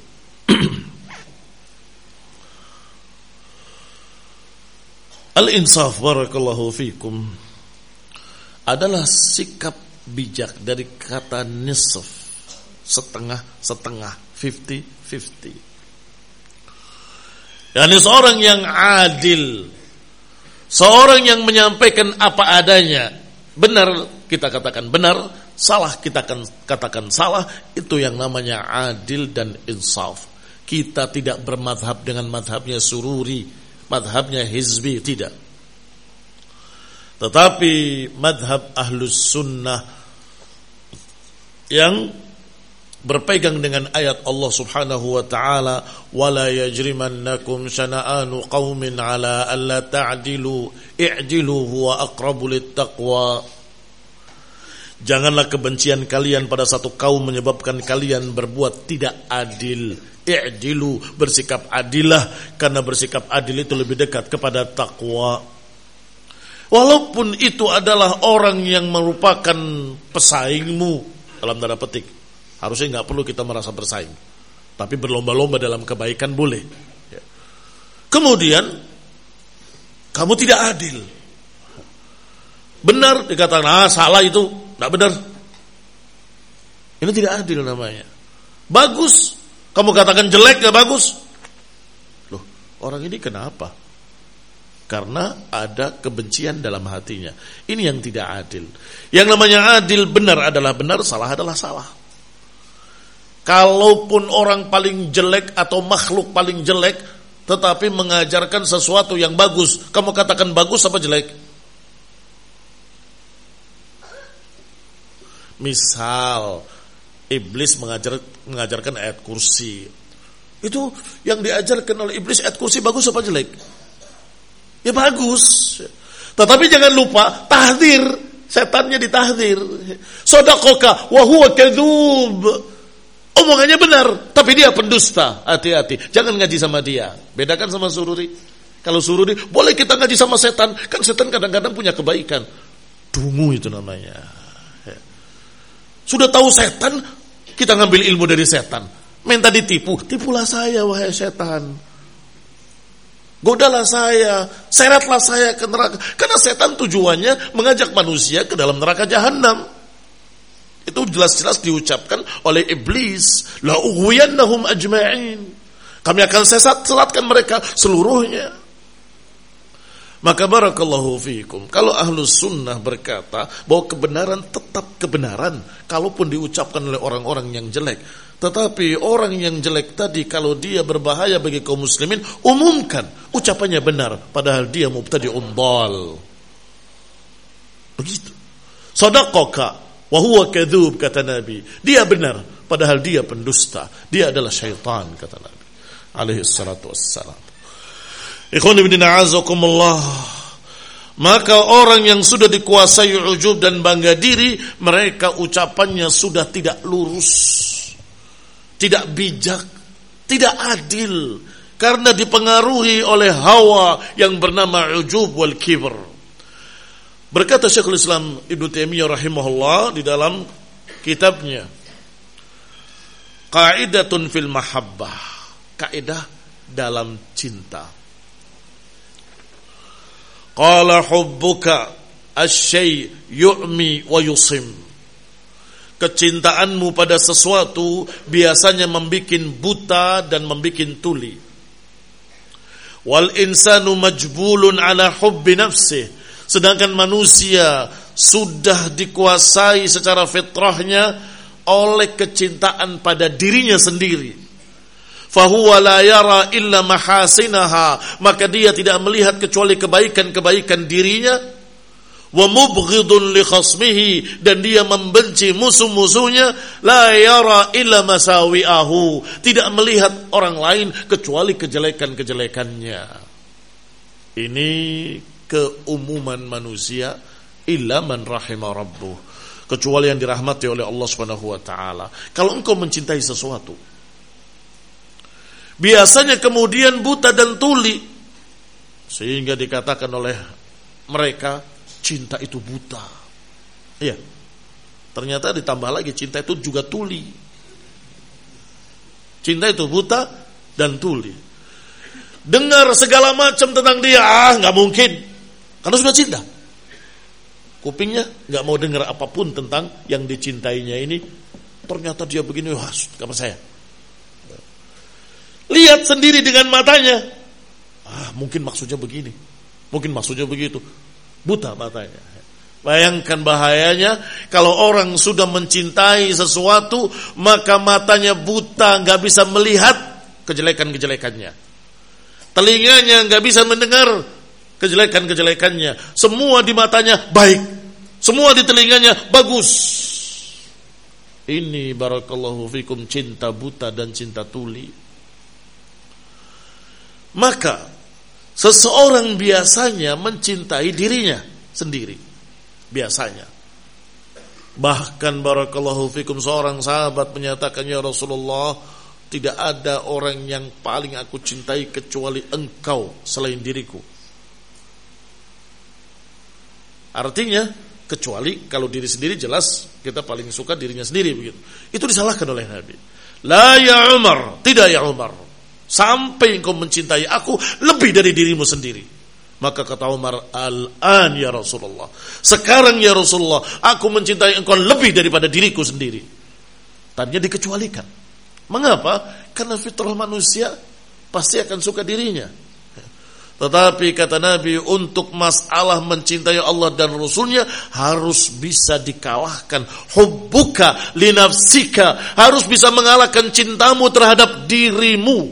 Al-insaf, barakallahu fiikum, adalah sikap bijak dari kata nisf, setengah-setengah, fifty-fifty. Yani seorang yang adil, seorang yang menyampaikan apa adanya, benar kita katakan benar, salah kita akan katakan salah. Itu yang namanya adil dan insaf. Kita tidak bermadhab dengan madhabnya sururi, madhabnya hizbi, tidak. Tetapi madhab ahlus sunnah yang berpegang dengan ayat Allah subhanahu wa ta'ala, wala yajrimannakum syana'anu qaumin ala alla ta'dilu i'dilu huwa aqrabu littaqwa. Janganlah kebencian kalian pada satu kaum menyebabkan kalian berbuat tidak adil. I'dilu, bersikap adillah, karena bersikap adil itu lebih dekat kepada takwa. Walaupun itu adalah orang yang merupakan pesaingmu, dalam tanda petik, harusnya nggak perlu kita merasa bersaing, tapi berlomba-lomba dalam kebaikan boleh. Kemudian kamu tidak adil, benar dikatakan ah salah itu, nggak benar. Ini tidak adil namanya. Bagus, kamu katakan jelek nggak bagus. Loh, orang ini kenapa? Karena ada kebencian dalam hatinya. Ini yang tidak adil. Yang namanya adil, benar adalah benar, salah adalah salah. Kalaupun orang paling jelek atau makhluk paling jelek, tetapi mengajarkan sesuatu yang bagus, kamu katakan bagus apa jelek? Misal iblis mengajar, mengajarkan ayat kursi. Itu yang diajarkan oleh iblis ayat kursi bagus apa jelek? Ya bagus. Tetapi jangan lupa tahdzir, setannya ditahdzir. Shadaqaka wa huwa kadzub. Omongannya benar, tapi dia pendusta. Hati-hati, jangan ngaji sama dia. Bedakan sama sururi. Kalau sururi, boleh kita ngaji sama setan. Kan setan kadang-kadang punya kebaikan. Dungu itu namanya. Sudah tahu setan, kita ngambil ilmu dari setan. Minta ditipu, tipulah saya wahai setan. Godalah saya, seretlah saya ke neraka. Karena setan tujuannya mengajak manusia ke dalam neraka jahanam. Itu jelas-jelas diucapkan oleh iblis. La ughwiyannahum ajma'in. Kami akan sesat-selatkan mereka seluruhnya. Maka barakallahu fiikum, kalau ahlus sunnah berkata bahwa kebenaran tetap kebenaran, kalaupun diucapkan oleh orang-orang yang jelek. Tetapi orang yang jelek tadi, kalau dia berbahaya bagi kaum muslimin, umumkan ucapannya benar, padahal dia mubtadi'un dhal. Begitu. Sadaqaka wa huwa kadzub, kata Nabi. Dia benar, padahal dia pendusta. Dia adalah syaitan, kata Nabi alaihi salatu wassalam. Ikhwan ibn a'azakumullah. Maka orang yang sudah dikuasai ujub dan bangga diri, mereka ucapannya sudah tidak lurus, tidak bijak, tidak adil, karena dipengaruhi oleh hawa yang bernama ujub wal kibr. Berkata Syekhul Islam Ibnu Taimiyah rahimahullah di dalam kitabnya Qaidatun fil Mahabbah, kaidah dalam cinta. Qala hubbuka asy-syai' yu'mi wa yusim. Kecintaanmu pada sesuatu biasanya membikin buta dan membikin tuli. Wal insanu majbulun ala hubbi nafsih. Sedangkan manusia sudah dikuasai secara fitrahnya oleh kecintaan pada dirinya sendiri. Fahuwa la yara illa mahasinaha, maka dia tidak melihat kecuali kebaikan-kebaikan dirinya. Wa mubghidun li khasmihi, dan dia membenci musuh-musuhnya. La yara illa masawi'ahu, tidak melihat orang lain kecuali kejelekan-kejelekannya. Ini keumuman manusia, illa man rahima rabbuh, kecuali yang dirahmati oleh Allah Subhanahu wa taala. Kalau engkau mencintai sesuatu, biasanya kemudian buta dan tuli, sehingga dikatakan oleh mereka cinta itu buta. Iya. Ternyata ditambah lagi cinta itu juga tuli. Cinta itu buta dan tuli. Dengar segala macam tentang dia, ah nggak mungkin, karena sudah cinta. Kupingnya nggak mau dengar apapun tentang yang dicintainya ini. Ternyata dia begini, wah nggak percaya. Lihat sendiri dengan matanya. Ah, mungkin maksudnya begini, mungkin maksudnya begitu. Buta matanya. Bayangkan bahayanya kalau orang sudah mencintai sesuatu, maka matanya buta, nggak bisa melihat kejelekan-kejelekannya. Telinganya nggak bisa mendengar kejelekan-kejelekannya. Semua di matanya baik, semua di telinganya bagus. Ini barakallahu fikum cinta buta dan cinta tuli. Maka seseorang biasanya mencintai dirinya sendiri, biasanya. Bahkan barakallahu fikum seorang sahabat menyatakan, ya Rasulullah, tidak ada orang yang paling aku cintai kecuali engkau selain diriku. Artinya kecuali kalau diri sendiri jelas kita paling suka dirinya sendiri begitu. Itu disalahkan oleh Nabi. La ya Umar, tidak ya Umar, sampai engkau mencintai aku lebih dari dirimu sendiri. Maka kata Umar, al-an ya Rasulullah, sekarang ya Rasulullah, aku mencintai engkau lebih daripada diriku sendiri. Tadinya dikecualikan. Mengapa? Karena fitrah manusia pasti akan suka dirinya. Tetapi kata Nabi, untuk masalah mencintai Allah dan Rasulnya harus bisa dikalahkan. Hubbuka li nafsika, harus bisa mengalahkan cintamu terhadap dirimu.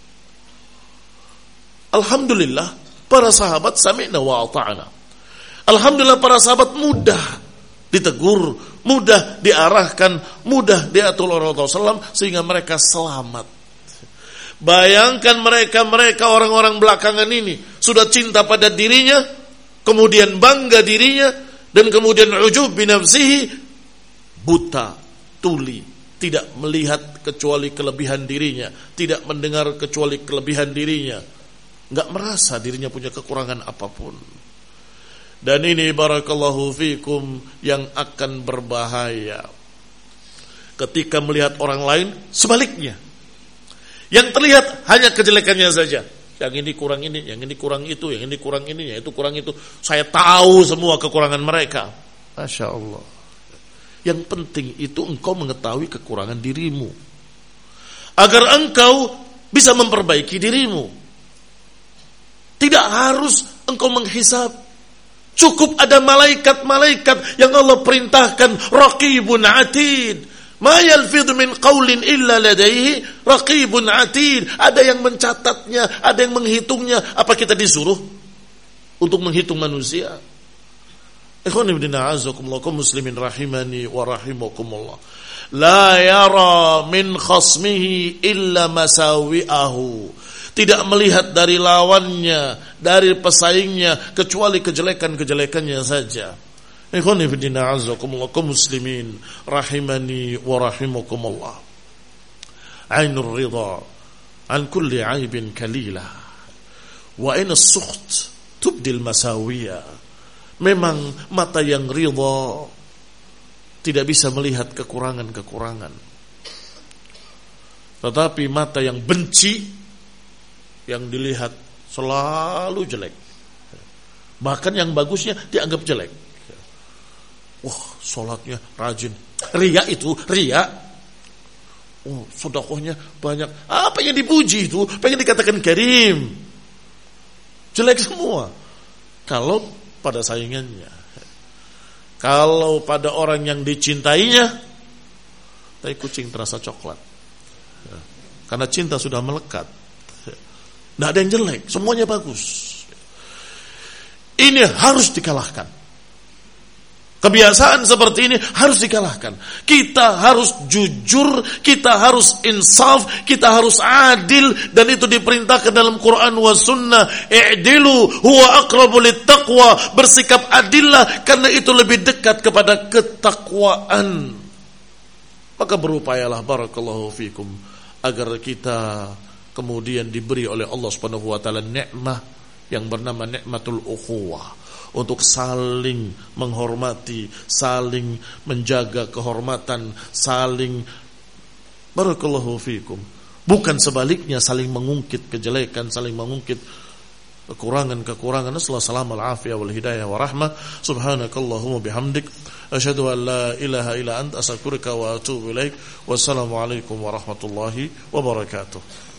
Alhamdulillah para sahabat sami'na wa ata'na. Alhamdulillah para sahabat mudah ditegur, mudah diarahkan, mudah diatur oleh Rasulullah shallallahu alaihi wasallam sehingga mereka selamat. Bayangkan mereka-mereka orang-orang belakangan ini sudah cinta pada dirinya, kemudian bangga dirinya, dan kemudian ujub bi nafsihi, buta, tuli, tidak melihat kecuali kelebihan dirinya, tidak mendengar kecuali kelebihan dirinya, enggak merasa dirinya punya kekurangan apapun. Dan ini barakallahu fikum yang akan berbahaya ketika melihat orang lain sebaliknya. Yang terlihat hanya kejelekannya saja, Yang ini kurang ini, yang ini kurang itu, yang ini kurang ini, yang itu kurang itu. Saya tahu semua kekurangan mereka. Masya Allah. Yang penting itu engkau mengetahui kekurangan dirimu, agar engkau bisa memperbaiki dirimu. Tidak harus engkau menghisab. Cukup ada malaikat-malaikat yang Allah perintahkan, raqibun atid. Ma yalfidhu min qaulin illa ladaihi raqibun atid. Ada yang mencatatnya, ada yang menghitungnya. Apa kita disuruh untuk menghitung manusia? Ikhwan ibn a'azakumullah, kaum muslimin rahimani wa rahimakumullah. La yara min khasmihi illa masawi'ahu. Tidak melihat dari lawannya, dari pesaingnya, kecuali kejelekan-kejelekannya saja. Ikhwan fillah a'azakumullah, kaum muslimin rahimani wa rahimakumullah. Ainur ridha an kulli aibin kalila wa ain as-sukht tubdil masawiya. Memang mata yang ridha tidak bisa melihat kekurangan-kekurangan, tetapi mata yang benci, yang dilihat selalu jelek. Bahkan yang bagusnya dianggap jelek. Wah, sholatnya rajin. Ria itu, ria. Oh, sedekahnya banyak. Apa yang dipuji itu? Pengen dikatakan karim. Jelek semua. Kalau pada saingannya. Kalau pada orang yang dicintainya, tai kucing terasa coklat. Karena cinta sudah melekat. Tidak ada yang jelek, semuanya bagus. Ini harus dikalahkan. Kebiasaan seperti ini harus dikalahkan. Kita harus jujur, kita harus insaf, kita harus adil, dan itu diperintahkan dalam Quran wa sunnah. I'dilu huwa aqrabu littaqwa. Bersikap adillah, karena itu lebih dekat kepada ketakwaan. Maka berupayalah barakallahu fikum agar kita kemudian diberi oleh Allah Subhanahu wa taala nikmah yang bernama nikmatul ukhuwah, untuk saling menghormati, saling menjaga kehormatan, saling barakallahu fikum. Bukan sebaliknya, saling mengungkit kejelekan, saling mengungkit kekurangan-kekurangan. Nasallallahu alaihi wal hidayah wa rahmah. Subhanakallahumma bihamdik asyhadu an la ilaha illa anta astaghfiruka wa atubu ilaik. Wassalamu alaikum warahmatullahi wabarakatuh.